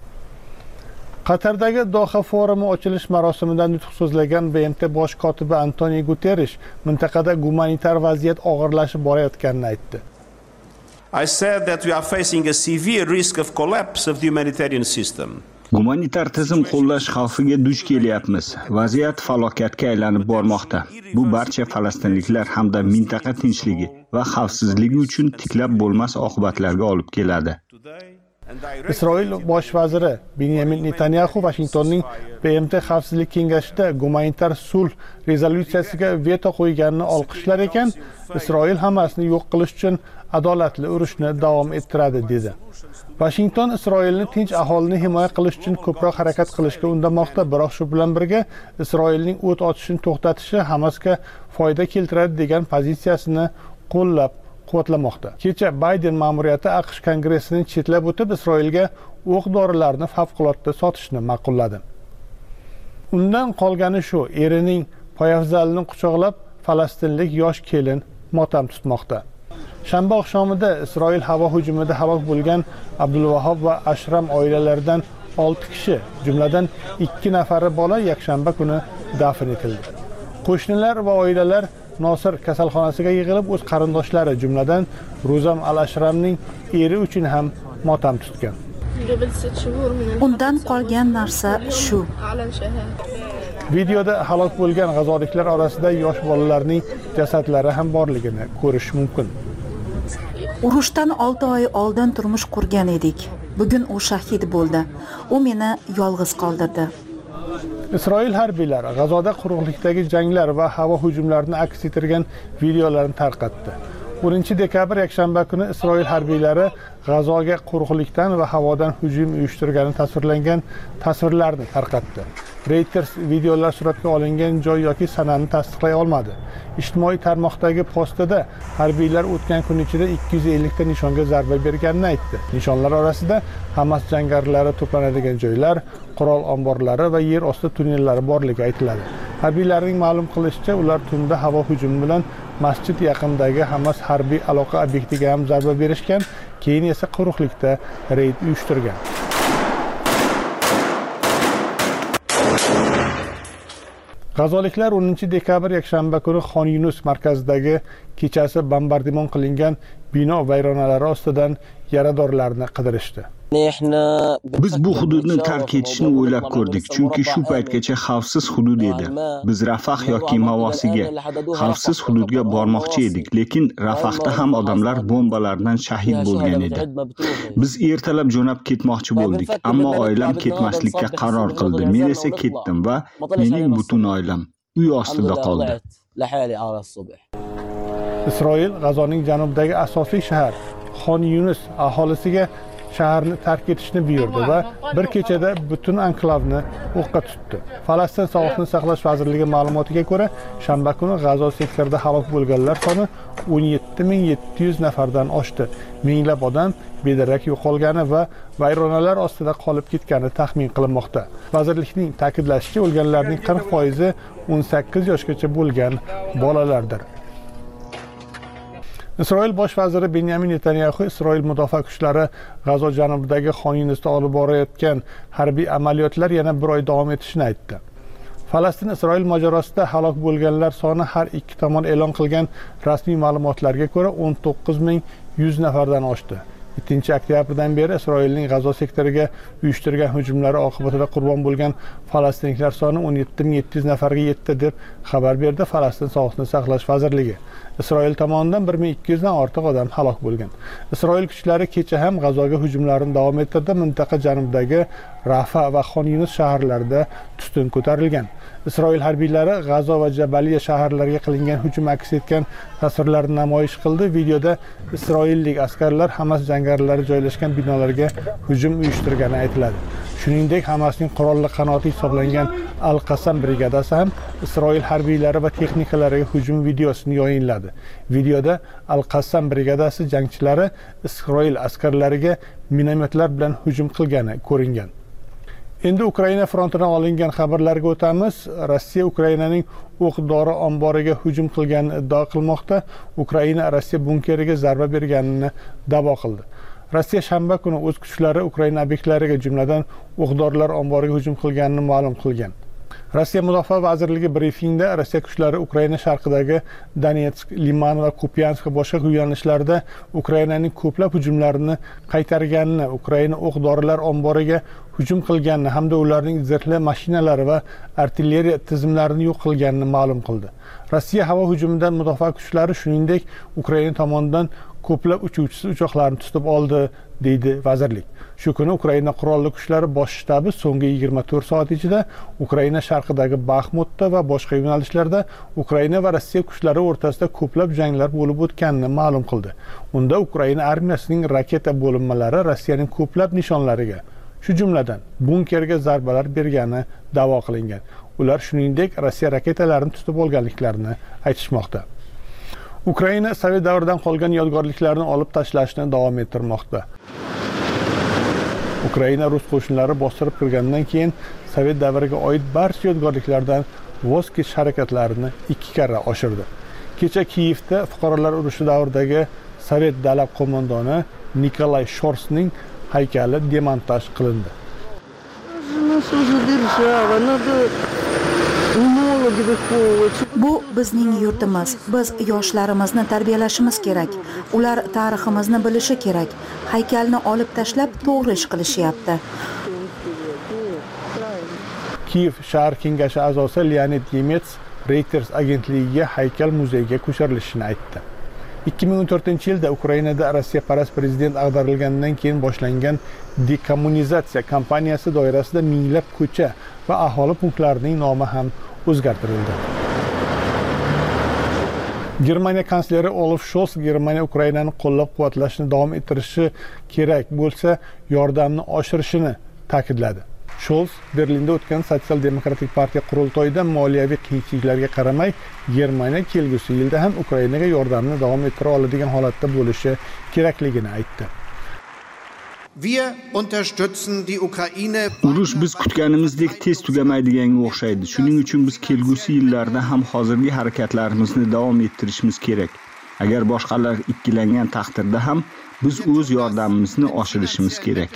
S4: Qatardagi Doha forumi ochilish marosimida nutq so'zlagan B M T bosh kotibi Antonio Guterres mintaqada gumanitar vaziyat og'irlashib borayotganini aytdi.
S7: I said that we are facing a severe risk of collapse of the humanitarian system.
S23: Gumanitar tizim qo'llash xavfiga duch kelyapmiz. Vaziyat falokatga aylanib bormoqda. Bu barcha falastinliklar hamda mintaqa tinchligi va xavfsizligi uchun tiklab bo'lmas oqibatlarga olib keladi.
S4: Isroil bosh vaziri Benyamin Netanyahu Washingtonning B M T xavfsizlik kengashida gumanitar sulh rezolyutsiyasiga veto qo'yganini olqishlar ekan, Isroil Hamasni yo'q qilish uchun adolatli urushni davom ettiradi dedi. Washington Isroilni tinch aholini himoya qilish uchun ko'proq harakat qilishga undamoqda, biroq shu bilan birga Isroilning o't ochishini to'xtatishi Hamasga foyda keltiradi degan pozitsiyasini qo'llab quvvatlamoqda. Kecha Bayden ma'muriyati AQSh kongressini chetlab o'tib, Isroilga o'q-dorilarni favqulodda sotishni ma'qulladi. Undan qolgani shu, erining poyafzalini quchoqlab falastinlik yosh kelin motam tutmoqda. Shanba oqshomida Isroil havo hujumida halok bo'lgan Abdulvahob va Ashram oilalaridan olti kishi, jumladan ikki nafari bola yakshanba kuni dafn etildi. Qo'shnilar va oilalar Nosir kasalxonasiga yig'ilib, o'z qarindoshlari, jumladan Ruzam al-Ashramning eri uchun ham motam tutgan.
S24: Undan qolgan narsa shu.
S4: Videoda halok bo'lgan g'azoliklar orasida yosh bolalarning jasadlari ham borligini ko'rish mumkin.
S24: Urushdan olti oy oldin turmush qurgan edik. Bugun u shahid bo'ldi. U meni yolg'iz qoldirdi.
S4: Isroil harbiylari G'azoda quruqlikdagi janglar va havo hujumlarini aks ettirgan videolarni tarqatdi. o'ninchi dekabr yakshanba kuni Isroil harbiylari G'azoga quruqlikdan va havodan hujum uyushtirgani tasvirlangan tasvirlarni tarqatdi. Reuters videolar suratga olingan joy yoki sanani tasdiqlay olmadi. Ijtimoiy tarmoqdagi postida harbiylar o'tgan kun ichida ikki yuz ellik ta nishonga zarba berganini aytdi. Nishonlar orasida Hamas jangarilar to'planadigan joylar, qurol omborlari va yer osti tunnellari borligi aytiladi. Harbiylarning ma'lum qilishicha, ular tunda havo hujumi bilan masjid yaqinidagi Hamas harbiy aloqa obyektiga ham zarba berishgan, keyin esa quruqlikda reyd uyushtirgan. G'azoliklar o'ninchi dekabr yakshanba kuni Xon Yunus markazidagi kechasi bombardimon qilingan bino vayronalari ostidan yaradorlarni qidirishdi.
S23: Biz bu hududni tark etishni o'ylab ko'rdik, chunki shu paytgacha xavfsiz hudud edi. Biz Rafah yoki Mavosiga, xavfsiz hududga bormoqchi edik, lekin Rafahda ham odamlar bombalardan shahid bo'lgan edi. Biz ertalab jo'nab ketmoqchi bo'ldik, ammo oilam ketmaslikka qaror qildi. Men esa ketdim va mening butun oilam uy ostida qoldi.
S4: Isroil G'azoning janubidagi asosiy shahar Xon Yunis aholisiga shaharni tark etishni buyurdi va bir kechada butun anklavni o'qqa tutdi. Falastin Sog'liqni saqlash vazirligi ma'lumotiga ko'ra, shanba kuni G'azo sektorida halok bo'lganlar soni o'n yetti ming yetti yuz nafardan oshdi. Minglab odam bedarak yo'qolgani va vayronalar ostida qolib ketgani taxmin qilinmoqda. Vazirlikning ta'kidlashicha, o'lganlarning qirq foizi o'n sakkiz yoshgacha bo'lgan bolalardir. Isroil bosh vaziri Benyamin Netanyahu Isroil mudofaa kuchlari G'azo janubidagi Xon Yunisda olib borayotgan harbiy amaliyotlar yana bir oy davom etishini aytdi. Falastin Isroil mojarosida halok bo'lganlar soni har ikki tomon e'lon qilgan rasmiy ma'lumotlarga ko'ra o'n to'qqiz ming yuz nafardan oshdi. ikkinchi oktyabrdan beri Isroilning G'azo sektoriga uyushtirgan hujumlari oqibatida qurbon bo'lgan falastinliklar soni o'n yetti ming yetti yuz nafarga yetdi deb xabar berdi Falastin Sog'liqni saqlash vazirligi. Isroil tomonidan bir ming ikki yuz dan ortiq odam halok bo'lgan. Isroil kuchlari kecha ham G'azoga hujumlarini davom ettirdi. Mintaqa janubidagi Rafa va Xon Yunis shaharlarida tutun ko'tarilgan. Isroil harbiylari G'azo va Jabaliya shaharlariga qilingan hujum aks etgan tasvirlarni namoyish qildi. Videoda isroillik askarlar Hamas jangarilar joylashgan binolarga hujum uyushtirgani aytiladi. Shuningdek, Hamasning qurolli qanoti hisoblangan Al-Qassam brigadasi ham Isroil harbiylari va texnikalariga hujum videosini yayinladi. Videoda Al-Qassam brigadasi jangchilari Isroil askarlariga minometlar bilan hujum qilgani ko'ringan. Endi Ukraina frontidan olingan xabarlarga o'tamiz. Rossiya Ukrainaning o'q-dori omboriga hujum qilganini iddao qilmoqda. Ukraina Rossiya bunkeriga zarba berganini da'vo qildi. Rossiya shanba kuni o'z kuchlari Ukraina obyektlariga, jumladan o'q-dorilar omboriga hujum qilganini ma'lum qilgan. Rossiya Mudofaa vazirligi brifingda Rossiya kuchlari Ukraina sharqidagi Donetsk, Liman va Kupyansk va boshqa yo'nalishlarda Ukrainaning ko'plab hujumlarini qaytarganini, Ukraina o'q-dorilar omboriga hujum qilganini hamda ularning zirhli mashinalari va artilleriya tizimlarini yo'q qilganini ma'lum qildi. Rossiya havo hujumidan mudofaa kuchlari shuningdek Ukraina tomonidan ko'plab uchuvchisiz uchoqlarni tutib oldi, deydi vazirlik. Shu kuni Ukraina qurolli kuchlari bosh shtabi so'nggi yigirma to'rt soat ichida Ukraina sharqidagi Baxmutda va boshqa yo'nalishlarda Ukraina va Rossiya kuchlari o'rtasida ko'plab janglar bo'lib o'tganini ma'lum qildi. Unda Ukraina armiyasining raketa bo'linmalari Rossiyaning ko'plab nishonlariga, shu jumladan bunkerga zarbalar bergani da'vo qilingan. Ular shuningdek Rossiya raketalarini tutib olganliklarini aytishmoqda. Ukraina Sovet davridan qolgan yodgorliklarni olib tashlashni davom ettirmoqda. Ukraina rus qo'shinlari bostirib kirgandan keyin Sovet davriga oid barcha yodgorliklardan voz kechish harakatlarini ikki karra oshirdi. Kecha Kiyevda fuqarolar urushi davridagi Sovet dalab qo'mondoni Nikolay Shorsning haykali demontaj qilindi.
S24: Bu bizning yurtimiz. Biz yoshlarimizni tarbiyalashimiz kerak. Ular tariximizni bilishi kerak. Haykalni olib tashlab to'g'ri ish qilishyapti.
S4: Kiyev shahar kengashi a'zosi Leonid Yemets Reuters agentligiga haykal muzeyga ko'chirilishini aytdi. ikki ming o'n to'rtinchi yilda Ukrainada Rossiyaparast prezident ag'darilganidan keyin boshlangan dekommunizatsiya kampaniyasi doirasida minglab ko'cha va aholi punktlarining nomi ham o'zgartirildi. Germaniya kansleri Olaf Scholz Germaniya Ukrainani qo'llab-quvvatlashni davom ettirishi kerak bo'lsa, yordamni oshirishini ta'kidladi. Scholz Berlinda o'tgan Sotsial-demokratik partiya qurultoyida moliyaviy qiyinchiliklarga qaramay, Germaniya kelgusi yilda ham Ukrainaga yordamni davom ettira oladigan holatda bo'lishi kerakligini aytdi.
S23: Urush biz kutganimizdek tez tugamaydiganga o'xshaydi. Shuning uchun biz kelgusi yillarda ham hozirgi harakatlarimizni davom ettirishimiz kerak. Agar boshqalar ikkilangan taqdirda ham biz o'z yordamimizni oshirishimiz kerak.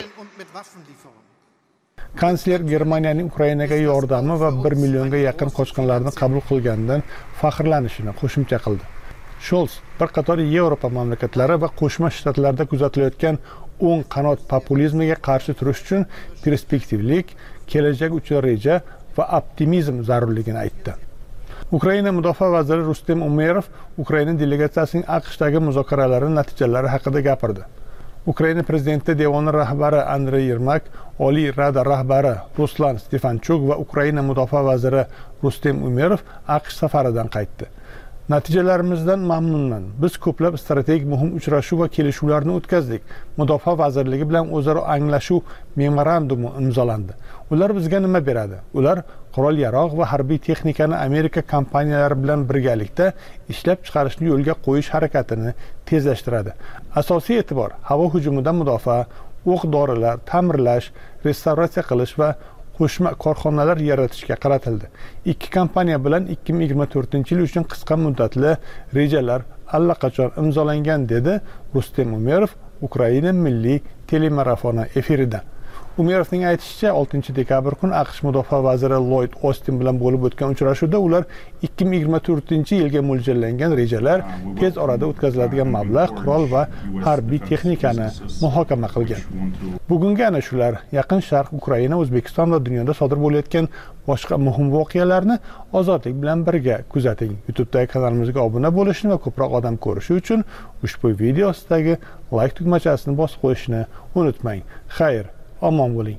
S4: Kansler Germaniyaning Ukrainaga yordami va bir millionga yaqin qochqinlarni qabul qilganidan faxrlanishini qo'shimcha qildi. Shols bir qator Yevropa mamlakatlari va Qo'shma Shtatlarda kuzatilayotgan o'ng qanot populizmiga qarshi turish uchun perspektivlik, kelajak uchun reja va optimizm zarurligini aytdi. Ukraina mudofaa vaziri Rustem Umerov Ukraina delegatsiyasining AQShdagi muzokaralari natijalari haqida gapirdi. Ukraina prezidenti devoni rahbari Andrey Yermak, Oliy Rada rahbari Ruslan Stefanchuk va Ukraina mudofaa vaziri Rustem Umerov AQSh safaridan qaytdi. Natijalarimizdan mamnunman. Biz ko'plab strategik muhim uchrashuv va kelishuvlarni o'tkazdik. Mudofaa vazirligi bilan o'zaro anglashuv memorandumi imzolandi. Ular bizga nima beradi? Ular qurol-yarog' va harbiy texnikani Amerika kompaniyalari bilan birgalikda ishlab chiqarishni yo'lga qo'yish harakatini tezlashtiradi. Asosiy e'tibor havo hujumidan mudofaa, o'q-dorilar, ta'mirlash, restavratsiya qilish va qo'shma korxonalar yaratishga qaratildi. Ikki kompaniya bilan ikki ming yigirma to'rtinchi yil uchun qisqa muddatli rejalar allaqachon imzolangan, dedi Rustem Umerov Ukraina milliy telemarafoni efirida. Umerovning aytishicha, oltinchi dekabr kuni AQSh mudofaa vaziri Lloyd Austin bilan bo'lib o'tgan uchrashuvda ular ikki ming yigirma to'rtinchi yilga mo'ljallangan rejalar, tez orada o'tkaziladigan mablag', qurol va harbiy texnikani muhokama qilgan. Bugungi ana shular Yaqin Sharq, Ukraina, O'zbekiston va dunyoda sodir bo'layotgan boshqa muhim voqealarni ozodlik bilan birga kuzating. YouTube'dagi kanalimizga obuna bo'lishni va ko'proq odam ko'rishi uchun ushbu video ostidagi like tugmachasini bosib qo'yishni unutmang. Xayr, omon bo'ling.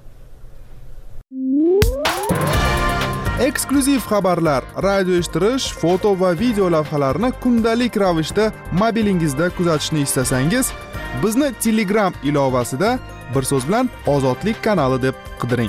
S3: Eksklyuziv xabarlar, radio eshittirish, foto va video lavhalarni kundalik ravishda mobilingizda kuzatishni istasangiz, bizni Telegram ilovasida bir so'z bilan Ozodlik kanali deb qidiring.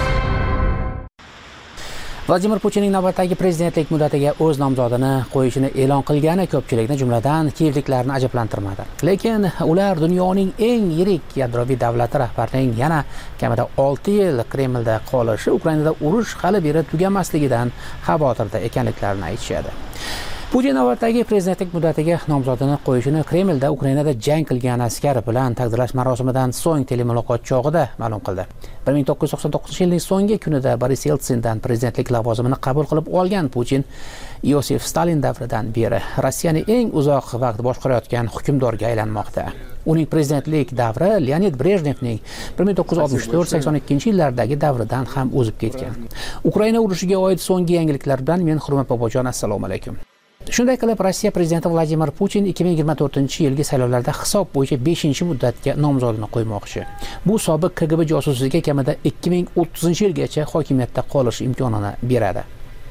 S9: Vladimir Putinning navbatdagi prezidentlik muddatiga o'z nomzodini qo'yishini e'lon qilgani ko'pchilikni, jumladan Kiyevliklarni ajablantirmadi. Lekin ular dunyoning eng yirik yadroviy davlati rahbarining yana kamida olti yil Kremlda qolishi Ukrainada urush hali beri tugamasligidan xavotirda ekanliklarini aytishadi. Putin navbatdagi prezidentlik muddatiga nomzodini qo'yishini Kremlda Ukrainada jang qilgan askar bilan taqdirlash marosimidan so'ng telemuloqot chog'ida ma'lum qildi. bir ming to'qqiz yuz to'qson to'qqizinchi yilning so'nggi kunida Boris Yeltsindan prezidentlik lavozimini qabul qilib olgan Putin Yosif Stalin davridan beri Rossiyani eng uzoq vaqt boshqarayotgan hukmdorga aylanmoqda. Uning prezidentlik davri Leonid Brejnevning bir ming to'qqiz yuz oltmish to'rt sakson ikkinchi yillardagi davridan ham o'zib ketgan. Ukraina urushiga oid so'nggi yangiliklar bilan men Hurmat Bobojon, assalomu alaykum. Shunday qilib, Rossiya prezidenti Vladimir Putin ikki ming yigirma to'rtinchi yilgi saylovlarda hisob bo'yicha beshinchi muddatga nomzodini qo'ymoqchi. Bu sobiq K G B josusiga kamida ikki ming o'ttizinchi yilgacha hokimiyatda qolish imkonini beradi.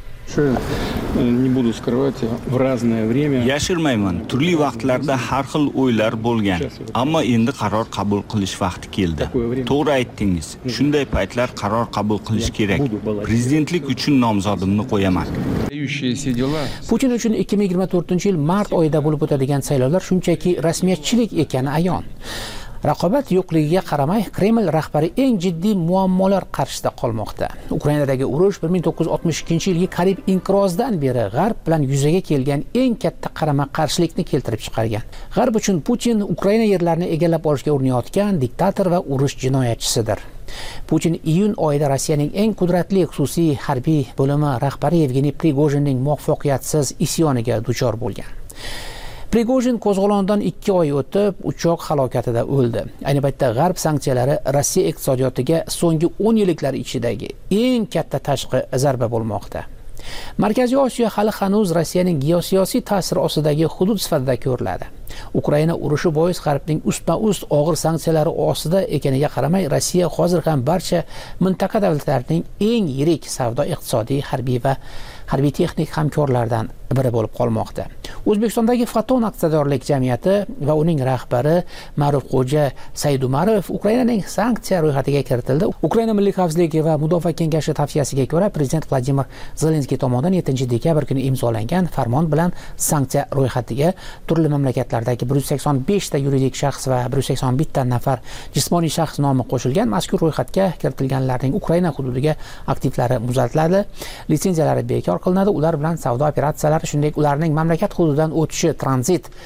S23: Yashirmayman, turli vaqtlarda har xil o'ylar bo'lgan, ammo endi qaror qabul qilish vaqti keldi. To'g'ri aytdingiz. Shunday paytlar qaror qabul qilish kerak. Prezidentlik uchun nomzodimni qo'yaman.
S9: Putin uchun ikki ming yigirma to'rtinchi yil mart oyida bo'lib o'tadigan saylovlar shunchaki rasmiyatchilik ekani ayon. Raqobat yo'qligiga qaramay, Kreml rahbari eng jiddiy muammolar qarshisida qolmoqda. Ukrainadagi urush bir ming to'qqiz yuz oltmish ikkinchi yilgi Karib inqirozdan beri G'arb bilan yuzaga kelgan eng katta qarama-qarshilikni keltirib chiqargan. G'arb uchun Putin Ukraina yerlarini egallab olishga urinayotgan diktator va urush jinoyatchisidir. Putin iyun oyida Rossiyaning eng qudratli xususiy harbiy bo'limi rahbari Yevgeniy Prigojinning muvaffaqiyatsiz isyoniga duchor bo'lgan. Prigojin qo'zg'olondan ikki oy o'tib uchoq halokatida o'ldi. Ayni paytda G'arb sanksiyalari Rossiya iqtisodiyotiga so'nggi o'n yilliklar ichidagi eng katta tashqi zarba bo'lmoqda. Markaziy Osiyo hali hanuz Rossiyaning geosiyosiy ta'siri ostidagi hudud sifatida ko'riladi. Ukraina urushi bois G'arbning ustma-ust og'ir sanksiyalari ostida ekaniga qaramay, Rossiya hozir ham barcha mintaqa davlatlarining eng yirik savdo, iqtisodiy, harbiy va harbiy texnik hamkorlardan biri bo'lib qolmoqda. O'zbekistondagi Foton aksiyadorlik jamiyati va uning rahbari Ma'rufxo'ja Saydumarov Ukrainaning sanksiya ro'yxatiga kiritildi. Ukraina Milliy xavfsizlik va mudofaa kengashi tavsiyasiga ko'ra, prezident Vladimir Zelenskiy tomonidan yettinchi dekabr kuni imzolangan farmon bilan sanksiya ro'yxatiga turli mamlakatlardagi bir yuz sakson besh ta yuridik shaxs va bir yuz sakson bitta nafar jismoniy shaxs nomi qo'shilgan. Mazkur ro'yxatga kiritilganlarning Ukraina hududiga aktivlari muzlatiladi, litsenziyalari bekor qilinadi, ular bilan savdo operatsiyalari, shuningdek ularning mamlakat hududidan o'tishi, tranzit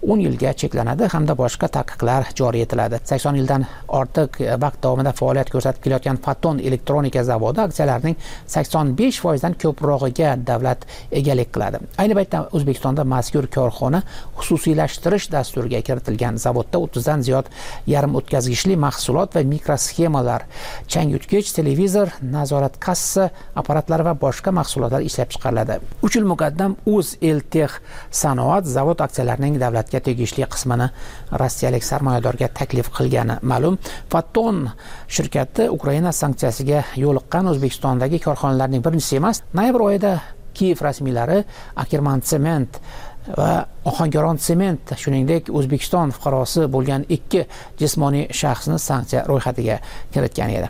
S9: o'n yilga cheklanadi hamda boshqa taqiqlar joriy etiladi. sakson yildan ortiq vaqt davomida faoliyat ko'rsatib kelayotgan Foton elektronika zavodi aksiyalarining sakson besh foizdan ko'prog'iga davlat egalik qiladi. Ayni paytda O'zbekistonda mazkur korxona xususiylashtirish dasturiga kiritilgan. Zavodda o'ttizdan ziyod yarim o'tkazgichli mahsulot va mikrosxemalar, chang yutgich, televizor, nazorat kassa apparatlari va boshqa mahsulotlar ishlab chiqariladi. uch yil muqaddam O'zeltex Sanoat zavod aksiyalarining davlatga tegishli qismini rossiyalik sarmoyadorga taklif qilgani ma'lum. Foton shirkati Ukraina sanksiyasiga yo'liqqan O'zbekistondagi korxonalarning birinchisi emas. Noyabr oyida Kiyev rasmiylari Akerman Sement va Ohangaron Sement, shuningdek O'zbekiston fuqarosi bo'lgan ikki jismoniy shaxsni sanksiya ro'yxatiga kiritgan edi.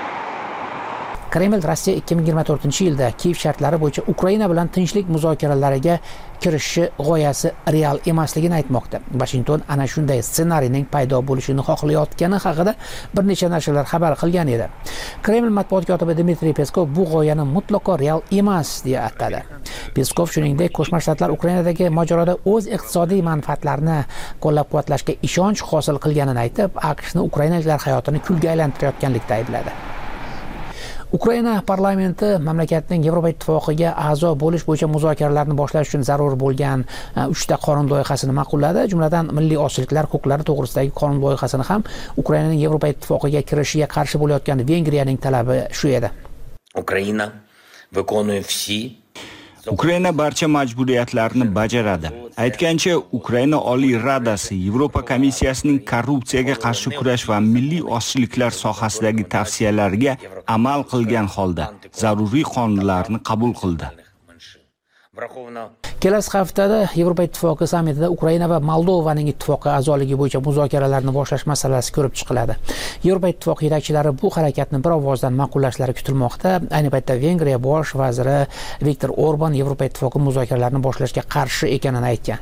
S9: Kreml Rossiya ikki ming yigirma to'rtinchi yilda Kiyev shartlari bo'yicha Ukraina bilan tinchlik muzokaralariga kirishishi g'oyasi real emasligini aytmoqda. Washington ana shunday ssenariyning paydo bo'lishini xohlayotgani haqida bir necha nashrlar xabar qilgan edi. Kreml matbuot kotibi Dmitriy Peskov bu g'oyani mutlaqo real emas deya atadi. Peskov shuningdek Qo'shma Shtatlar Ukrainadagi mojaroda o'z iqtisodiy manfaatlarini qo'llab-quvvatlashga ishonch hosil qilganini aytib, AQShni ukrainaliklar hayotini kulga aylantirayotganlikda aybladi. Ukraina parlamenti mamlakatning Yevropa ittifoqiga a'zo bo'lish bo'yicha muzokaralarni boshlash uchun zarur bo'lgan uchta qonun loyihasini ma'qulladi. Jumladan milliy ozchiliklar huquqlari to'g'risidagi qonun loyihasini ham Ukrainaning Yevropa ittifoqiga kirishiga qarshi bo'layotgan Vengriyaning talabi shu edi.
S10: Ukraina vykonuye vsi
S23: Ukraina barcha majburiyatlarni bajaradi. Aytgancha, Ukraina Oliy Radasi Yevropa komissiyasining korrupsiyaga qarshi kurash va milliy ozchiliklar sohasidagi tavsiyalariga amal qilgan holda zaruriy qonunlarni qabul qildi.
S9: Kelasi haftada Yevropa ittifoqi sammitida Ukraina va Moldovaning ittifoqqa a'zoligi bo'yicha muzokaralarni boshlash masalasi ko'rib chiqiladi. Yevropa ittifoqi yetakchilari bu harakatni bir ovozdan ma'qullashlari kutilmoqda. Ayni paytda Vengriya bosh vaziri Viktor Orban Yevropa ittifoqi muzokaralarni boshlashga qarshi ekanini aytgan.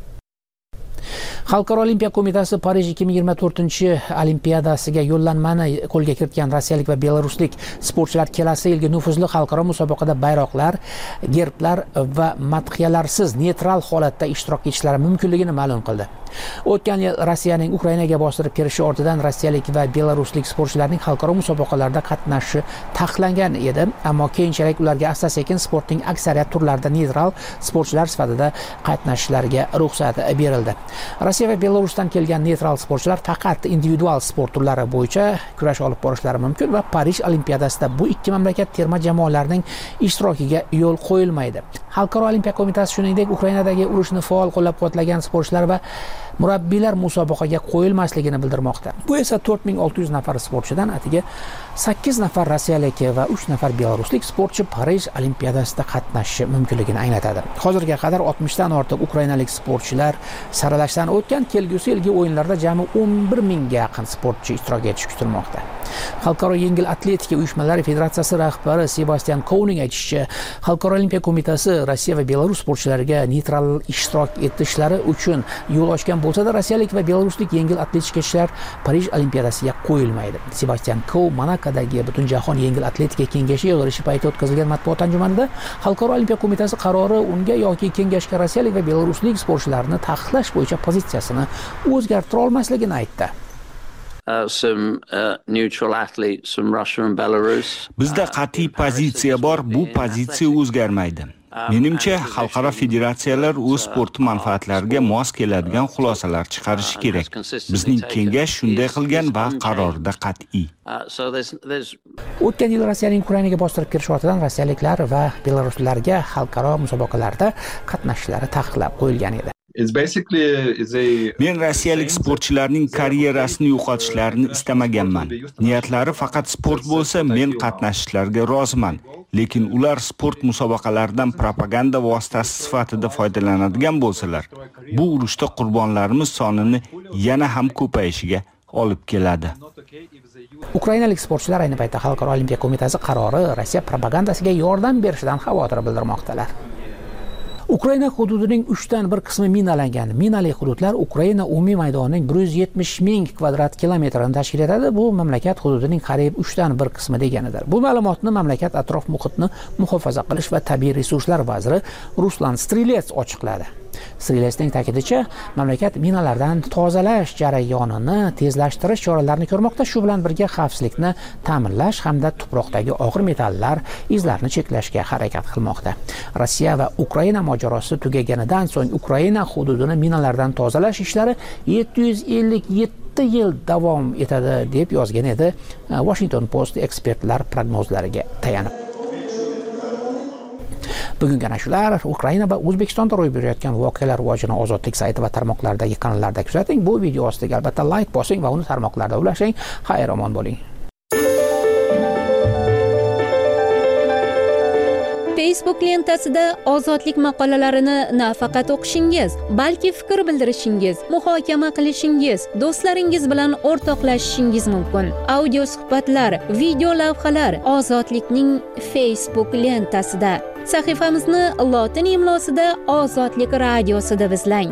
S9: Xalqaro olimpiya qo'mitasi Parij ikki ming yigirma to'rtinchi olimpiadasiga yo'llanmani qo'lga kiritgan rossiyalik va belaruslik sportchilar kelasi yilgi nufuzli xalqaro musobaqada bayroqlar, gerblar va madhiyalarsiz neytral holatda ishtirok etishlari mumkinligini ma'lum qildi. O'tgan yil Rossiyaning Ukrainaga bostirib kirishi ortidan rossiyalik va belaruslik sportchilarning xalqaro musobaqalarda qatnashishi taqiqlangan edi, ammo keyinchalik ularga asta-sekin sportning aksariyat turlarida neytral sportchilar sifatida qatnashishlariga ruxsat berildi. Rossiya va Belarusdan kelgan neytral sportchilar faqat individual sport turlari bo'yicha kurash olib borishlari mumkin va Parij olimpiadasida bu ikki mamlakat terma jamoalarining ishtirokiga yo'l qo'yilmaydi. Xalqaro olimpiya qo'mitasi shuningdek Ukrainadagi urushni faol qo'llab-quvvatlagan sportchilar va murabbiylar musobaqaga qo'yilmasligini bildirmoqda. Bu esa to'rt ming olti yuz nafar sportchidan atiga sakkiz nafar rossiyalik va uch nafar belaruslik sportchi Parij olimpiadasida qatnashishi mumkinligini anglatadi. Hozirga qadar oltmishdan ortiq ukrainalik sportchilar saralashdan o'tgan, kelgusi yilgi o'yinlarda jami o'n bir mingga yaqin sportchi ishtirok etishi kutilmoqda. Xalqaro yengil atletika uyushmalari federatsiyasi rahbari Sebastian Kouning aytishicha, Xalqaro olimpiya qo'mitasi Rossiya va Belarus sportchilariga neytral ishtirok etishlari uchun yo'l ochgan bo'lsa-da, rossiyalik va belaruslik yengil atletikachilar Parij olimpiadasiga qo'yilmaydi. Sebastian Kou Monakodagi Butunjahon yengil atletika kengashi yig'ilishi payti o'tkazilgan matbuot anjumanida Xalqaro olimpiya qo'mitasi qarori unga yoki kengashga rossiyalik va belaruslik sportchilarni taqiqlash bo'yicha pozitsiyasini o'zgartira olmasligini aytdi.
S13: Uh, some uh, neutral athletes from Russia and Belarus.
S23: Bizda qat'iy pozitsiya bor, bu pozitsiya o'zgarmaydi. Menimcha, xalqaro federatsiyalar o'z sport manfaatlariga mos keladigan xulosalar chiqarishi kerak. Bizning kengash shunday qilgan va qarorda qat'iy.
S9: O'tgan yil Rossiyaning Ukrainaga bostirib kirish ortidan rossiyaliklar va belaruslarga xalqaro musobaqalarda qatnashishlari taqiqlab qo'yilgan edi.
S23: Men rossiyalik sportchilarning karyerasini yo'qotishlarini istamaganman. Niyatlari faqat sport bo'lsa, men qatnashishlariga roziman. Lekin ular sport musobaqalaridan propaganda vositasi sifatida foydalanadigan bo'lsalar, bu urushda qurbonlarimiz sonini yana ham ko'payishiga olib keladi.
S9: Ukrainalik sportchilar ayni paytda Xalqaro olimpiya qo'mitasi qarori Rossiya propagandasiga yordam berishidan xavotir bildirmoqdalar. Ukraina hududining uchdan bir qismi minalangan. Minali hududlar Ukraina umumiy maydonining bir yuz yetmish ming kvadrat kilometrini tashkil etadi. Bu mamlakat hududining qariyb uchdan bir qismi deganidir. Bu ma'lumotni mamlakat atrof muhitni muhofaza qilish va tabiiy resurslar vaziri Ruslan Strilets ochiqladi. Srilesning ta'kidlashicha, mamlakat minalardan tozalash jarayonini tezlashtirish choralarini ko'rmoqda, shu bilan birga xavfsizlikni ta'minlash hamda tuproqdagi og'ir metallar izlarini cheklashga harakat qilmoqda. Rossiya va Ukraina mojarosi tugaganidan so'ng Ukraina hududini minalardan tozalash ishlari yetti yuz ellik yetti yil davom etadi deb yozgan edi Washington Post ekspertlar prognozlariga tayanib. Bugungi ana shular. Ukraina va O'zbekistonda ro'y berayotgan voqealar rivojini Ozodlik sayti va tarmoqlardagi kanallarda kuzating. Bu video ostiga albatta like bosing va uni tarmoqlarda ulashing. Xayr omon bo'ling.
S6: Facebook lentasida ozodlik maqolalarini nafaqat o'qishingiz, balki fikr bildirishingiz, muhokama qilishingiz, do'stlaringiz bilan o'rtoqlashishingiz mumkin. Audio suhbatlar, video lavhalar Ozodlikning Facebook lentasida. Sahifamizni lotin imlosida Ozodlik radiosida izlang.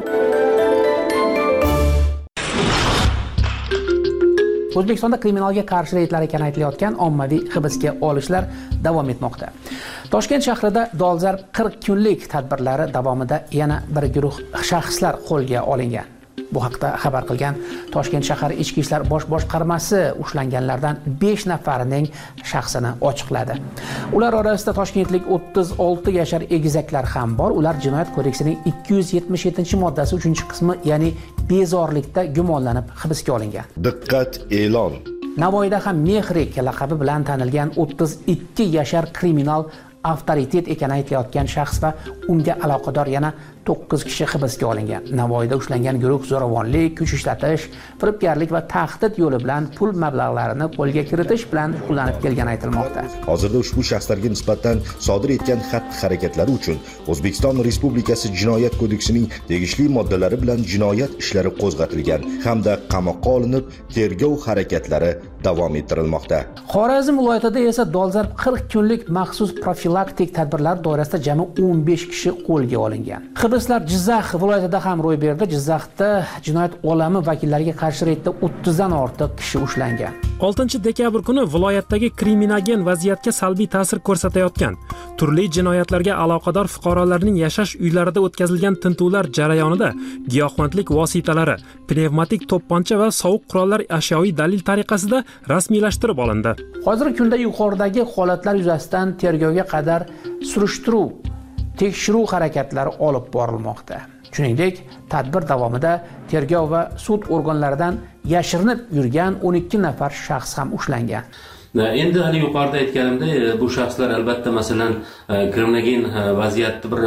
S9: O'zbekistonda kriminalga qarshi reydlar kamaytilayotgan ommaviy hibsga olishlar davom etmoqda. Toshkent shahrida dolzarb qirq kunlik tadbirlari davomida yana bir guruh shaxslar qo'lga olingan. Bu haqda xabar qilgan Toshkent shahar Ichki ishlar bosh boshqarmasi ushlanganlardan besh nafarining shaxsini ochiqladi. Ular orasida toshkentlik o'ttiz olti yashar egizaklar ham bor. Ular Jinoyat kodeksining ikki yuz yetmish yettinchi moddasi uchinchi qismi, ya'ni bezorilikda gumonlanib hibsga olingan.
S14: Diqqat e'lon.
S9: Navoiyda ham Mehrik laqabi bilan tanilgan o'ttiz ikki yashar kriminal avtoritet ekani aytilayotgan shaxs va unga aloqador yana to'qqiz kishi hibsga olingan. Navoiyda ushlangan guruh zo'ravonlik, kuch ishlatish, firibgarlik va tahdid yo'li bilan pul mablag'larini qo'lga kiritish bilan shug'ullanib kelgani aytilmoqda.
S14: Hozirda ushbu shaxslarga nisbatan sodir etgan xatti-harakatlari uchun O'zbekiston Respublikasi Jinoyat kodeksining tegishli moddalari bilan jinoyat ishlari qo'zg'atilgan hamda qamoqqa olinib, tergov harakatlari davom ettirilmoqda.
S9: Xorazm viloyatida esa dolzarb qirq kunlik maxsus profilaktik tadbirlar doirasida jami o'n besh kishi qo'lga olingan. Hibslar Jizzax viloyatida ham ro'y berdi. Jizzaxda jinoyat olami vakillariga qarshi reydda o'ttiz dan ortiq kishi ushlangan.
S1: oltinchi dekabr kuni viloyatdagi kriminogen vaziyatga salbiy ta'sir ko'rsatayotgan turli jinoyatlarga aloqador fuqarolarning yashash uylarida o'tkazilgan tintuvlar jarayonida giyohvandlik vositalari, pnevmatik to'pponcha va sovuq qurollar ashyoviy dalil tariqasida rasmiylashtirib olindi.
S9: Hozirgi kunda yuqoridagi holatlar yuzasidan tergovga qadar surishtiruv, tekshiruv harakatlari olib borilmoqda. Shuningdek, tadbir davomida tergov va sud organlaridan yashirinib yurgan o'n ikki nafar shaxs ham ushlangan.
S18: Endi hali yuqorida aytganimdek, bu shaxslar albatta masalan kriminogen vaziyatda bir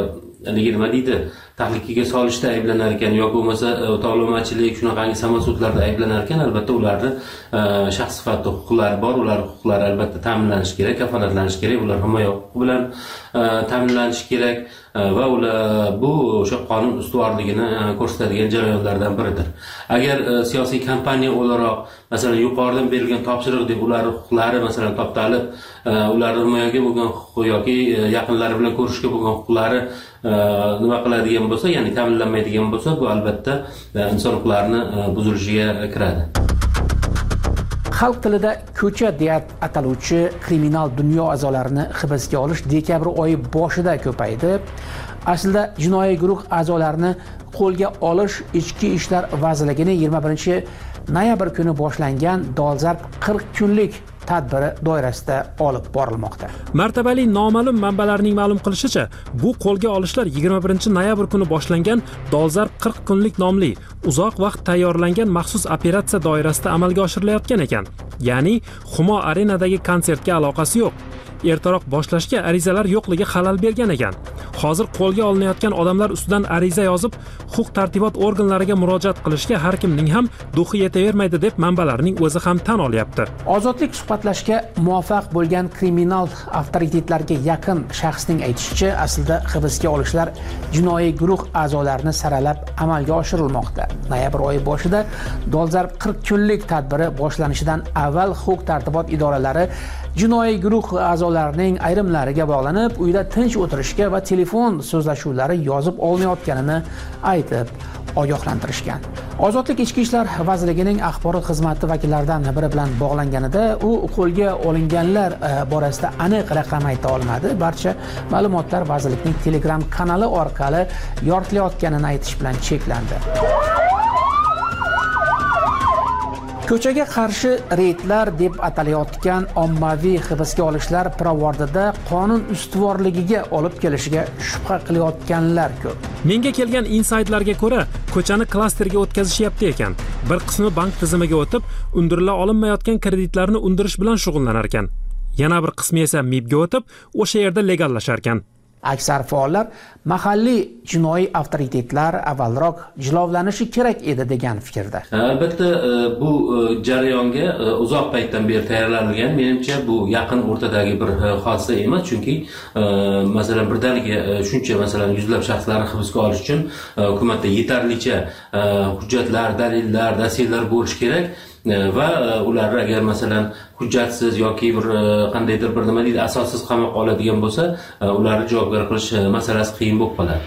S18: nima deydi, tahlikaga solishda ayblanar ekan yoki bo'lmasa tovlamachilik shunaqangi samosudlarda ayblanar ekan, albatta ularni shaxs sifatida huquqlari bor, ular huquqlari albatta ta'minlanishi kerak, kafolatlanishi kerak, ular himoya huquqi bilan ta'minlanishi kerak va ular bu o'sha qonun ustuvorligini ko'rsatadigan jarayonlardan biridir. Agar siyosiy kampaniya o'laroq masalan yuqoridan berilgan topshiriq deb ular huquqlari masalan toptalib, ularni himoyaga bo'lgan huquqi yoki yaqinlari bilan ko'rishga bo'lgan huquqlari nima qiladigan bo'lsa, ya'ni ta'minlanmaydigan bo'lsa, bu albatta inson huquqlarini buzilishiga kiradi.
S9: Xalq tilida ko'cha deya ataluvchi kriminal dunyo a'zolarini hibsga olish dekabr oyi boshida ko'paydi. Aslida jinoiy guruh a'zolarini qo'lga olish Ichki ishlar vazirligining yigirma birinchi noyabr kuni boshlangan dolzarb qirq kunlik tadbiri doirasida olib borilmoqda.
S1: Martabali noma'lum manbalarning ma'lum qilishicha, bu qo'lga olishlar yigirma birinchi noyabr kuni boshlangan dolzarb qirq kunlik nomli uzoq vaqt tayyorlangan maxsus operatsiya doirasida amalga oshirilayotgan ekan. Ya'ni Humo Arenadagi konsertga aloqasi yo'q. Ertaroq boshlashga arizalar yo'qligi xalal bergan ekan. Hozir qo'lga olinayotgan odamlar ustidan ariza yozib, huquq-tartibot organlariga murojaat qilishga har kimning ham duxi yetavermaydi deb manbalarning o'zi ham tan olyapti.
S9: Ozodlik suhbatlashga muvaffaq bo'lgan kriminal avtoritetlarga yaqin shaxsning aytishicha, aslida hibsga olishlar jinoiy guruh a'zolarini saralab amalga oshirilmoqda. Noyabr oyi boshida dolzarb qirq kunlik tadbiri boshlanishidan avval huquq-tartibot idoralari jinoiy guruh a'zolarining ayrimlariga bog'lanib uyda tinch o'tirishga va telefon so'zlashuvlari yozib olmayotganini aytib ogohlantirishgan. Ozodlik ichki ishlar vazirligining axborot xizmati vakillaridan biri bilan bog'langanida u qo'lga olinganlar borasida aniq raqam ayta olmadi. Barcha ma'lumotlar vazirlikning Telegram kanali orqali yoritilayotganini aytish bilan cheklandi. Ko'chaga qarshi reydlar deb atalayotgan ommaviy hibsga olishlar pirovardida qonun ustuvorligiga olib kelishiga shubha qilayotganlar ko'p.
S1: Menga kelgan insaydlarga ko'ra, ko'chani klasterga o'tkazishyapti ekan. Bir qismi bank tizimiga o'tib, undirila olinmayotgan kreditlarni undirish bilan shug'ullanar ekan. Yana bir qismi esa M I Bga o'tib, o'sha yerda legallashar ekan.
S9: Aksar faollar mahalliy jinoiy avtoritetlar avvalroq jilovlanishi kerak edi degan fikrda.
S18: Albatta bu jarayonga uzoq paytdan beri tayyorlanilgan. Menimcha bu yaqin o'rtadagi bir hodisa emas, chunki masalan birdaniga shuncha masalan yuzlab shaxslarni hibsga olish uchun hukumatda yetarlicha hujjatlar, dalillar, dosyelar bo'lishi kerak. Va ularni agar masalan hujjatsiz yoki bir qandaydir bir nima deydi asossiz qamoqqa oladigan bo'lsa, ularni javobgar qilish masalasi qiyin bo'lib qoladi.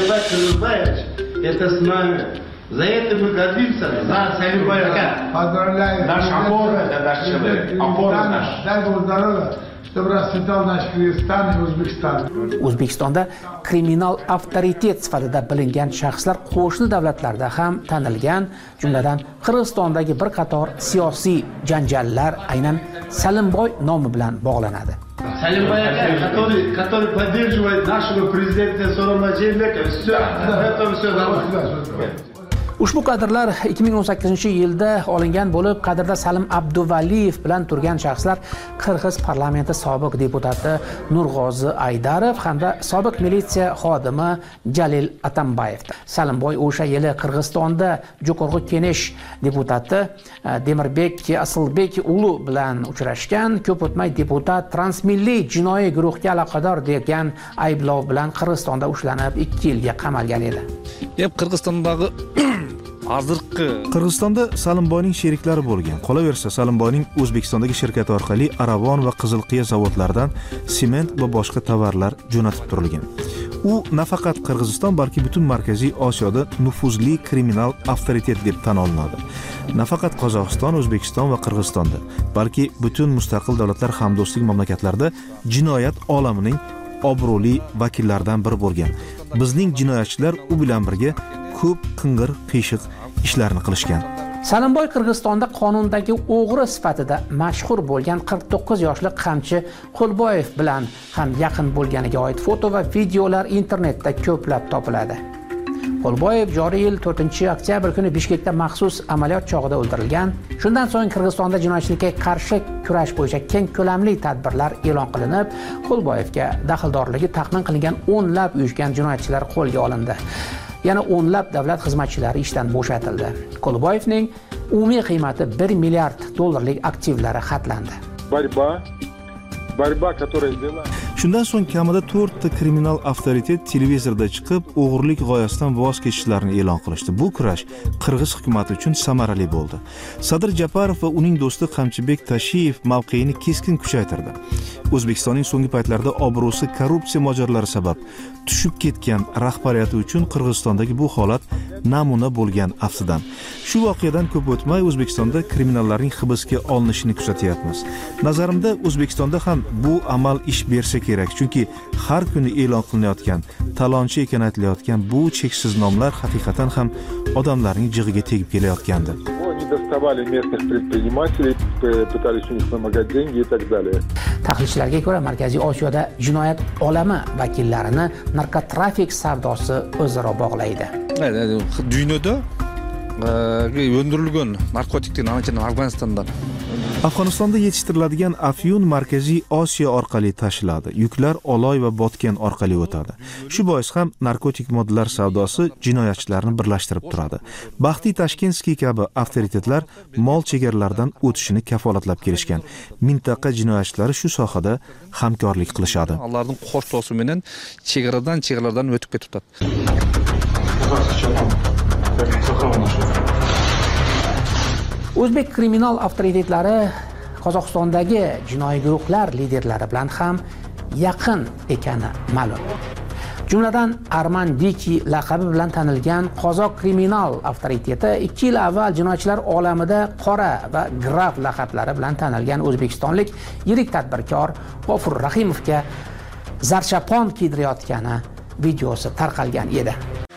S8: За это мы гордимся. За Салимбаева. Поздравляю. Наш опор, это наш человек. Опора наш. Дай Бог здоровья. Чтобы расцветал наш Кыргызстан и O'zbekiston.
S9: O'zbekistonda kriminal avtoritet sifatida bilingan shaxslar qo'shni davlatlarda ham tanilgan, jumladan Qirg'izistondagi bir qator siyosiy janjallar aynan Salimboy nomi bilan bog'lanadi.
S8: Salimboy aka, который, который поддерживает нашего президента So'ronboy Jeenbekov. Все, это все нормально.
S9: Ushbu kadrlar ikki ming o'n sakkizinchi yilda olingan bo'lib, kadrda Salim Abduvaliyev bilan turgan shaxslar Qirg'iz parlamenti sobiq deputati Nurg'ozi Aydarov hamda sobiq militsiya xodimi Jalil Atambayevdir. Salimboy o'sha yili Qirg'izistonda Jo'qorg'i Kenesh deputati Demirbek Asilbek ulu bilan uchrashgan. Ko'p o'tmay deputat transmilliy jinoiy guruhga aloqador degan ayblov bilan Qirg'izistonda ushlanib ikki yilga qamalgan edi.
S15: Hep Qirg'izistondagi
S16: Qirg'izistonda Salimboyning sheriklari bo'lgan. Qolaversa, Salimboyning O'zbekistondagi shirkati orqali Aravon va Qizilqiya zavodlaridan sement va boshqa tovarlar jo'natib turilgan. U nafaqat Qirg'iziston, balki butun Markaziy Osiyoda nufuzli kriminal avtoritet deb tan olinadi. Nafaqat Qozog'iston, O'zbekiston va Qirg'izistonda, balki butun mustaqil davlatlar hamdo'stlik mamlakatlarida jinoyat olamining obro'li vakillaridan biri bo'lgan. Bizning jinoyatchilar u bilan birga ko'p qing'ir qiyshiq ishlarni qilishgan.
S9: Salimboy Qirg'izistonda qonundagi o'g'ri sifatida mashhur bo'lgan qirq to'qqiz yoshli Qamchi Qo'lboyev bilan ham yaqin bo'lganiga oid foto va videolar internetda ko'plab topiladi. Qo'lboyev joriy yil to'rtinchi oktyabr kuni Bishkekda maxsus amaliyot chog'ida o'ldirilgan. Shundan so'ng Qirg'izistonda jinoyatchilikka qarshi kurash bo'yicha keng ko'lamli tadbirlar e'lon qilinib, Qo'lboyevga daxldorligi taxmin qilingan o'nlab uyushgan jinoyatchilar qo'lga olindi. Yana o'nlab davlat xizmatchilari ishdan bo'shatildi. Qo'lboyevning umumiy qiymati bir milliard dollarlik aktivlari xatlandi.
S20: Борьба, борьба, которая была.
S16: Shundan so'ng kamida to'rtta kriminal avtoritet televizorda chiqib, o'g'irlik g'oyasidan voz kechishlarini e'lon qilishdi. Bu kurash Qirg'iz hukumati uchun samarali bo'ldi. Sadir Japarov va uning do'sti Qamchibek Tashiyev mavqeini keskin kuchaytirdi. O'zbekistonning so'nggi paytlarda obro'si korrupsiya mojarolari sabab tushib ketgan rahbariyati uchun Qirg'izistondagi bu holat namuna bo'lgan aftidan. Shu voqeadan ko'p o'tmay O'zbekistonda kriminallarning hibsga olinishini kuzatyapmiz. Nazarimda O'zbekistonda ham bu amal ish bersa kerak, chunki har kuni e'lon qilinayotgan, talonchi ekan aytilayotgan bu cheksiz nomlar haqiqatan ham odamlarning jig'iga tegib kelayotgandi.
S20: Доставали местных предпринимателей, пытались у них вымогать деньги и так далее.
S9: Tahlilchilarga ko'ra, Markaziy Osiyoda jinoyat olami vakillarini narkotrafik savdosi o'zaro bog'laydi.
S15: Dunyoda o'ndirilgan narkotiklar anchadan Afg'onistondan
S16: Afg'onistonda yetishtiriladigan afyun Markaziy Osiyo orqali tashiladi. Yuklar Oloy va Botken orqali o'tadi. Shu bois ham narkotik moddalar savdosi jinoyatchilarni birlashtirib turadi. Baxtiy Tashkenskiy kabi avtoritetlar mol chegaralaridan o'tishini kafolatlab kelishgan. Mintaqa jinoyatchilari shu sohada hamkorlik qilishadi.
S15: Ularning qo'shtosi bilan chegaradan chegaralardan o'tib ketibdi.
S9: O'zbek kriminal avtoritetlari Qozog'istondagi jinoiy guruhlar liderlari bilan ham yaqin ekani ma'lum. Jumladan Arman Diki laqabi bilan tanilgan qozoq kriminal avtoriteti ikki yil avval jinoyatchilar olamida qora va graf laqablari bilan tanilgan o'zbekistonlik yirik tadbirkor G'ofur Rahimovga zarchapon kiydirayotgani videosi tarqalgan edi.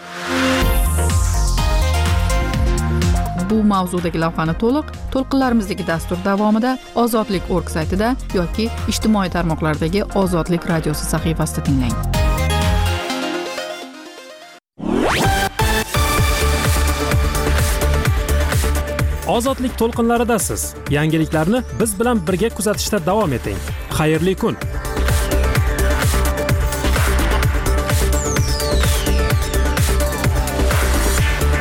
S2: Bu mavzudagi lavhani to'liq to'lqinlarimizdagi dastur davomida ozodlik org saytida yoki ijtimoiy tarmoqlardagi Ozodlik radiosi sahifasida tinglang.
S1: Ozodlik to'lqinlaridasiz. Yangiliklarni biz bilan birga kuzatishda davom eting. Xayrli kun.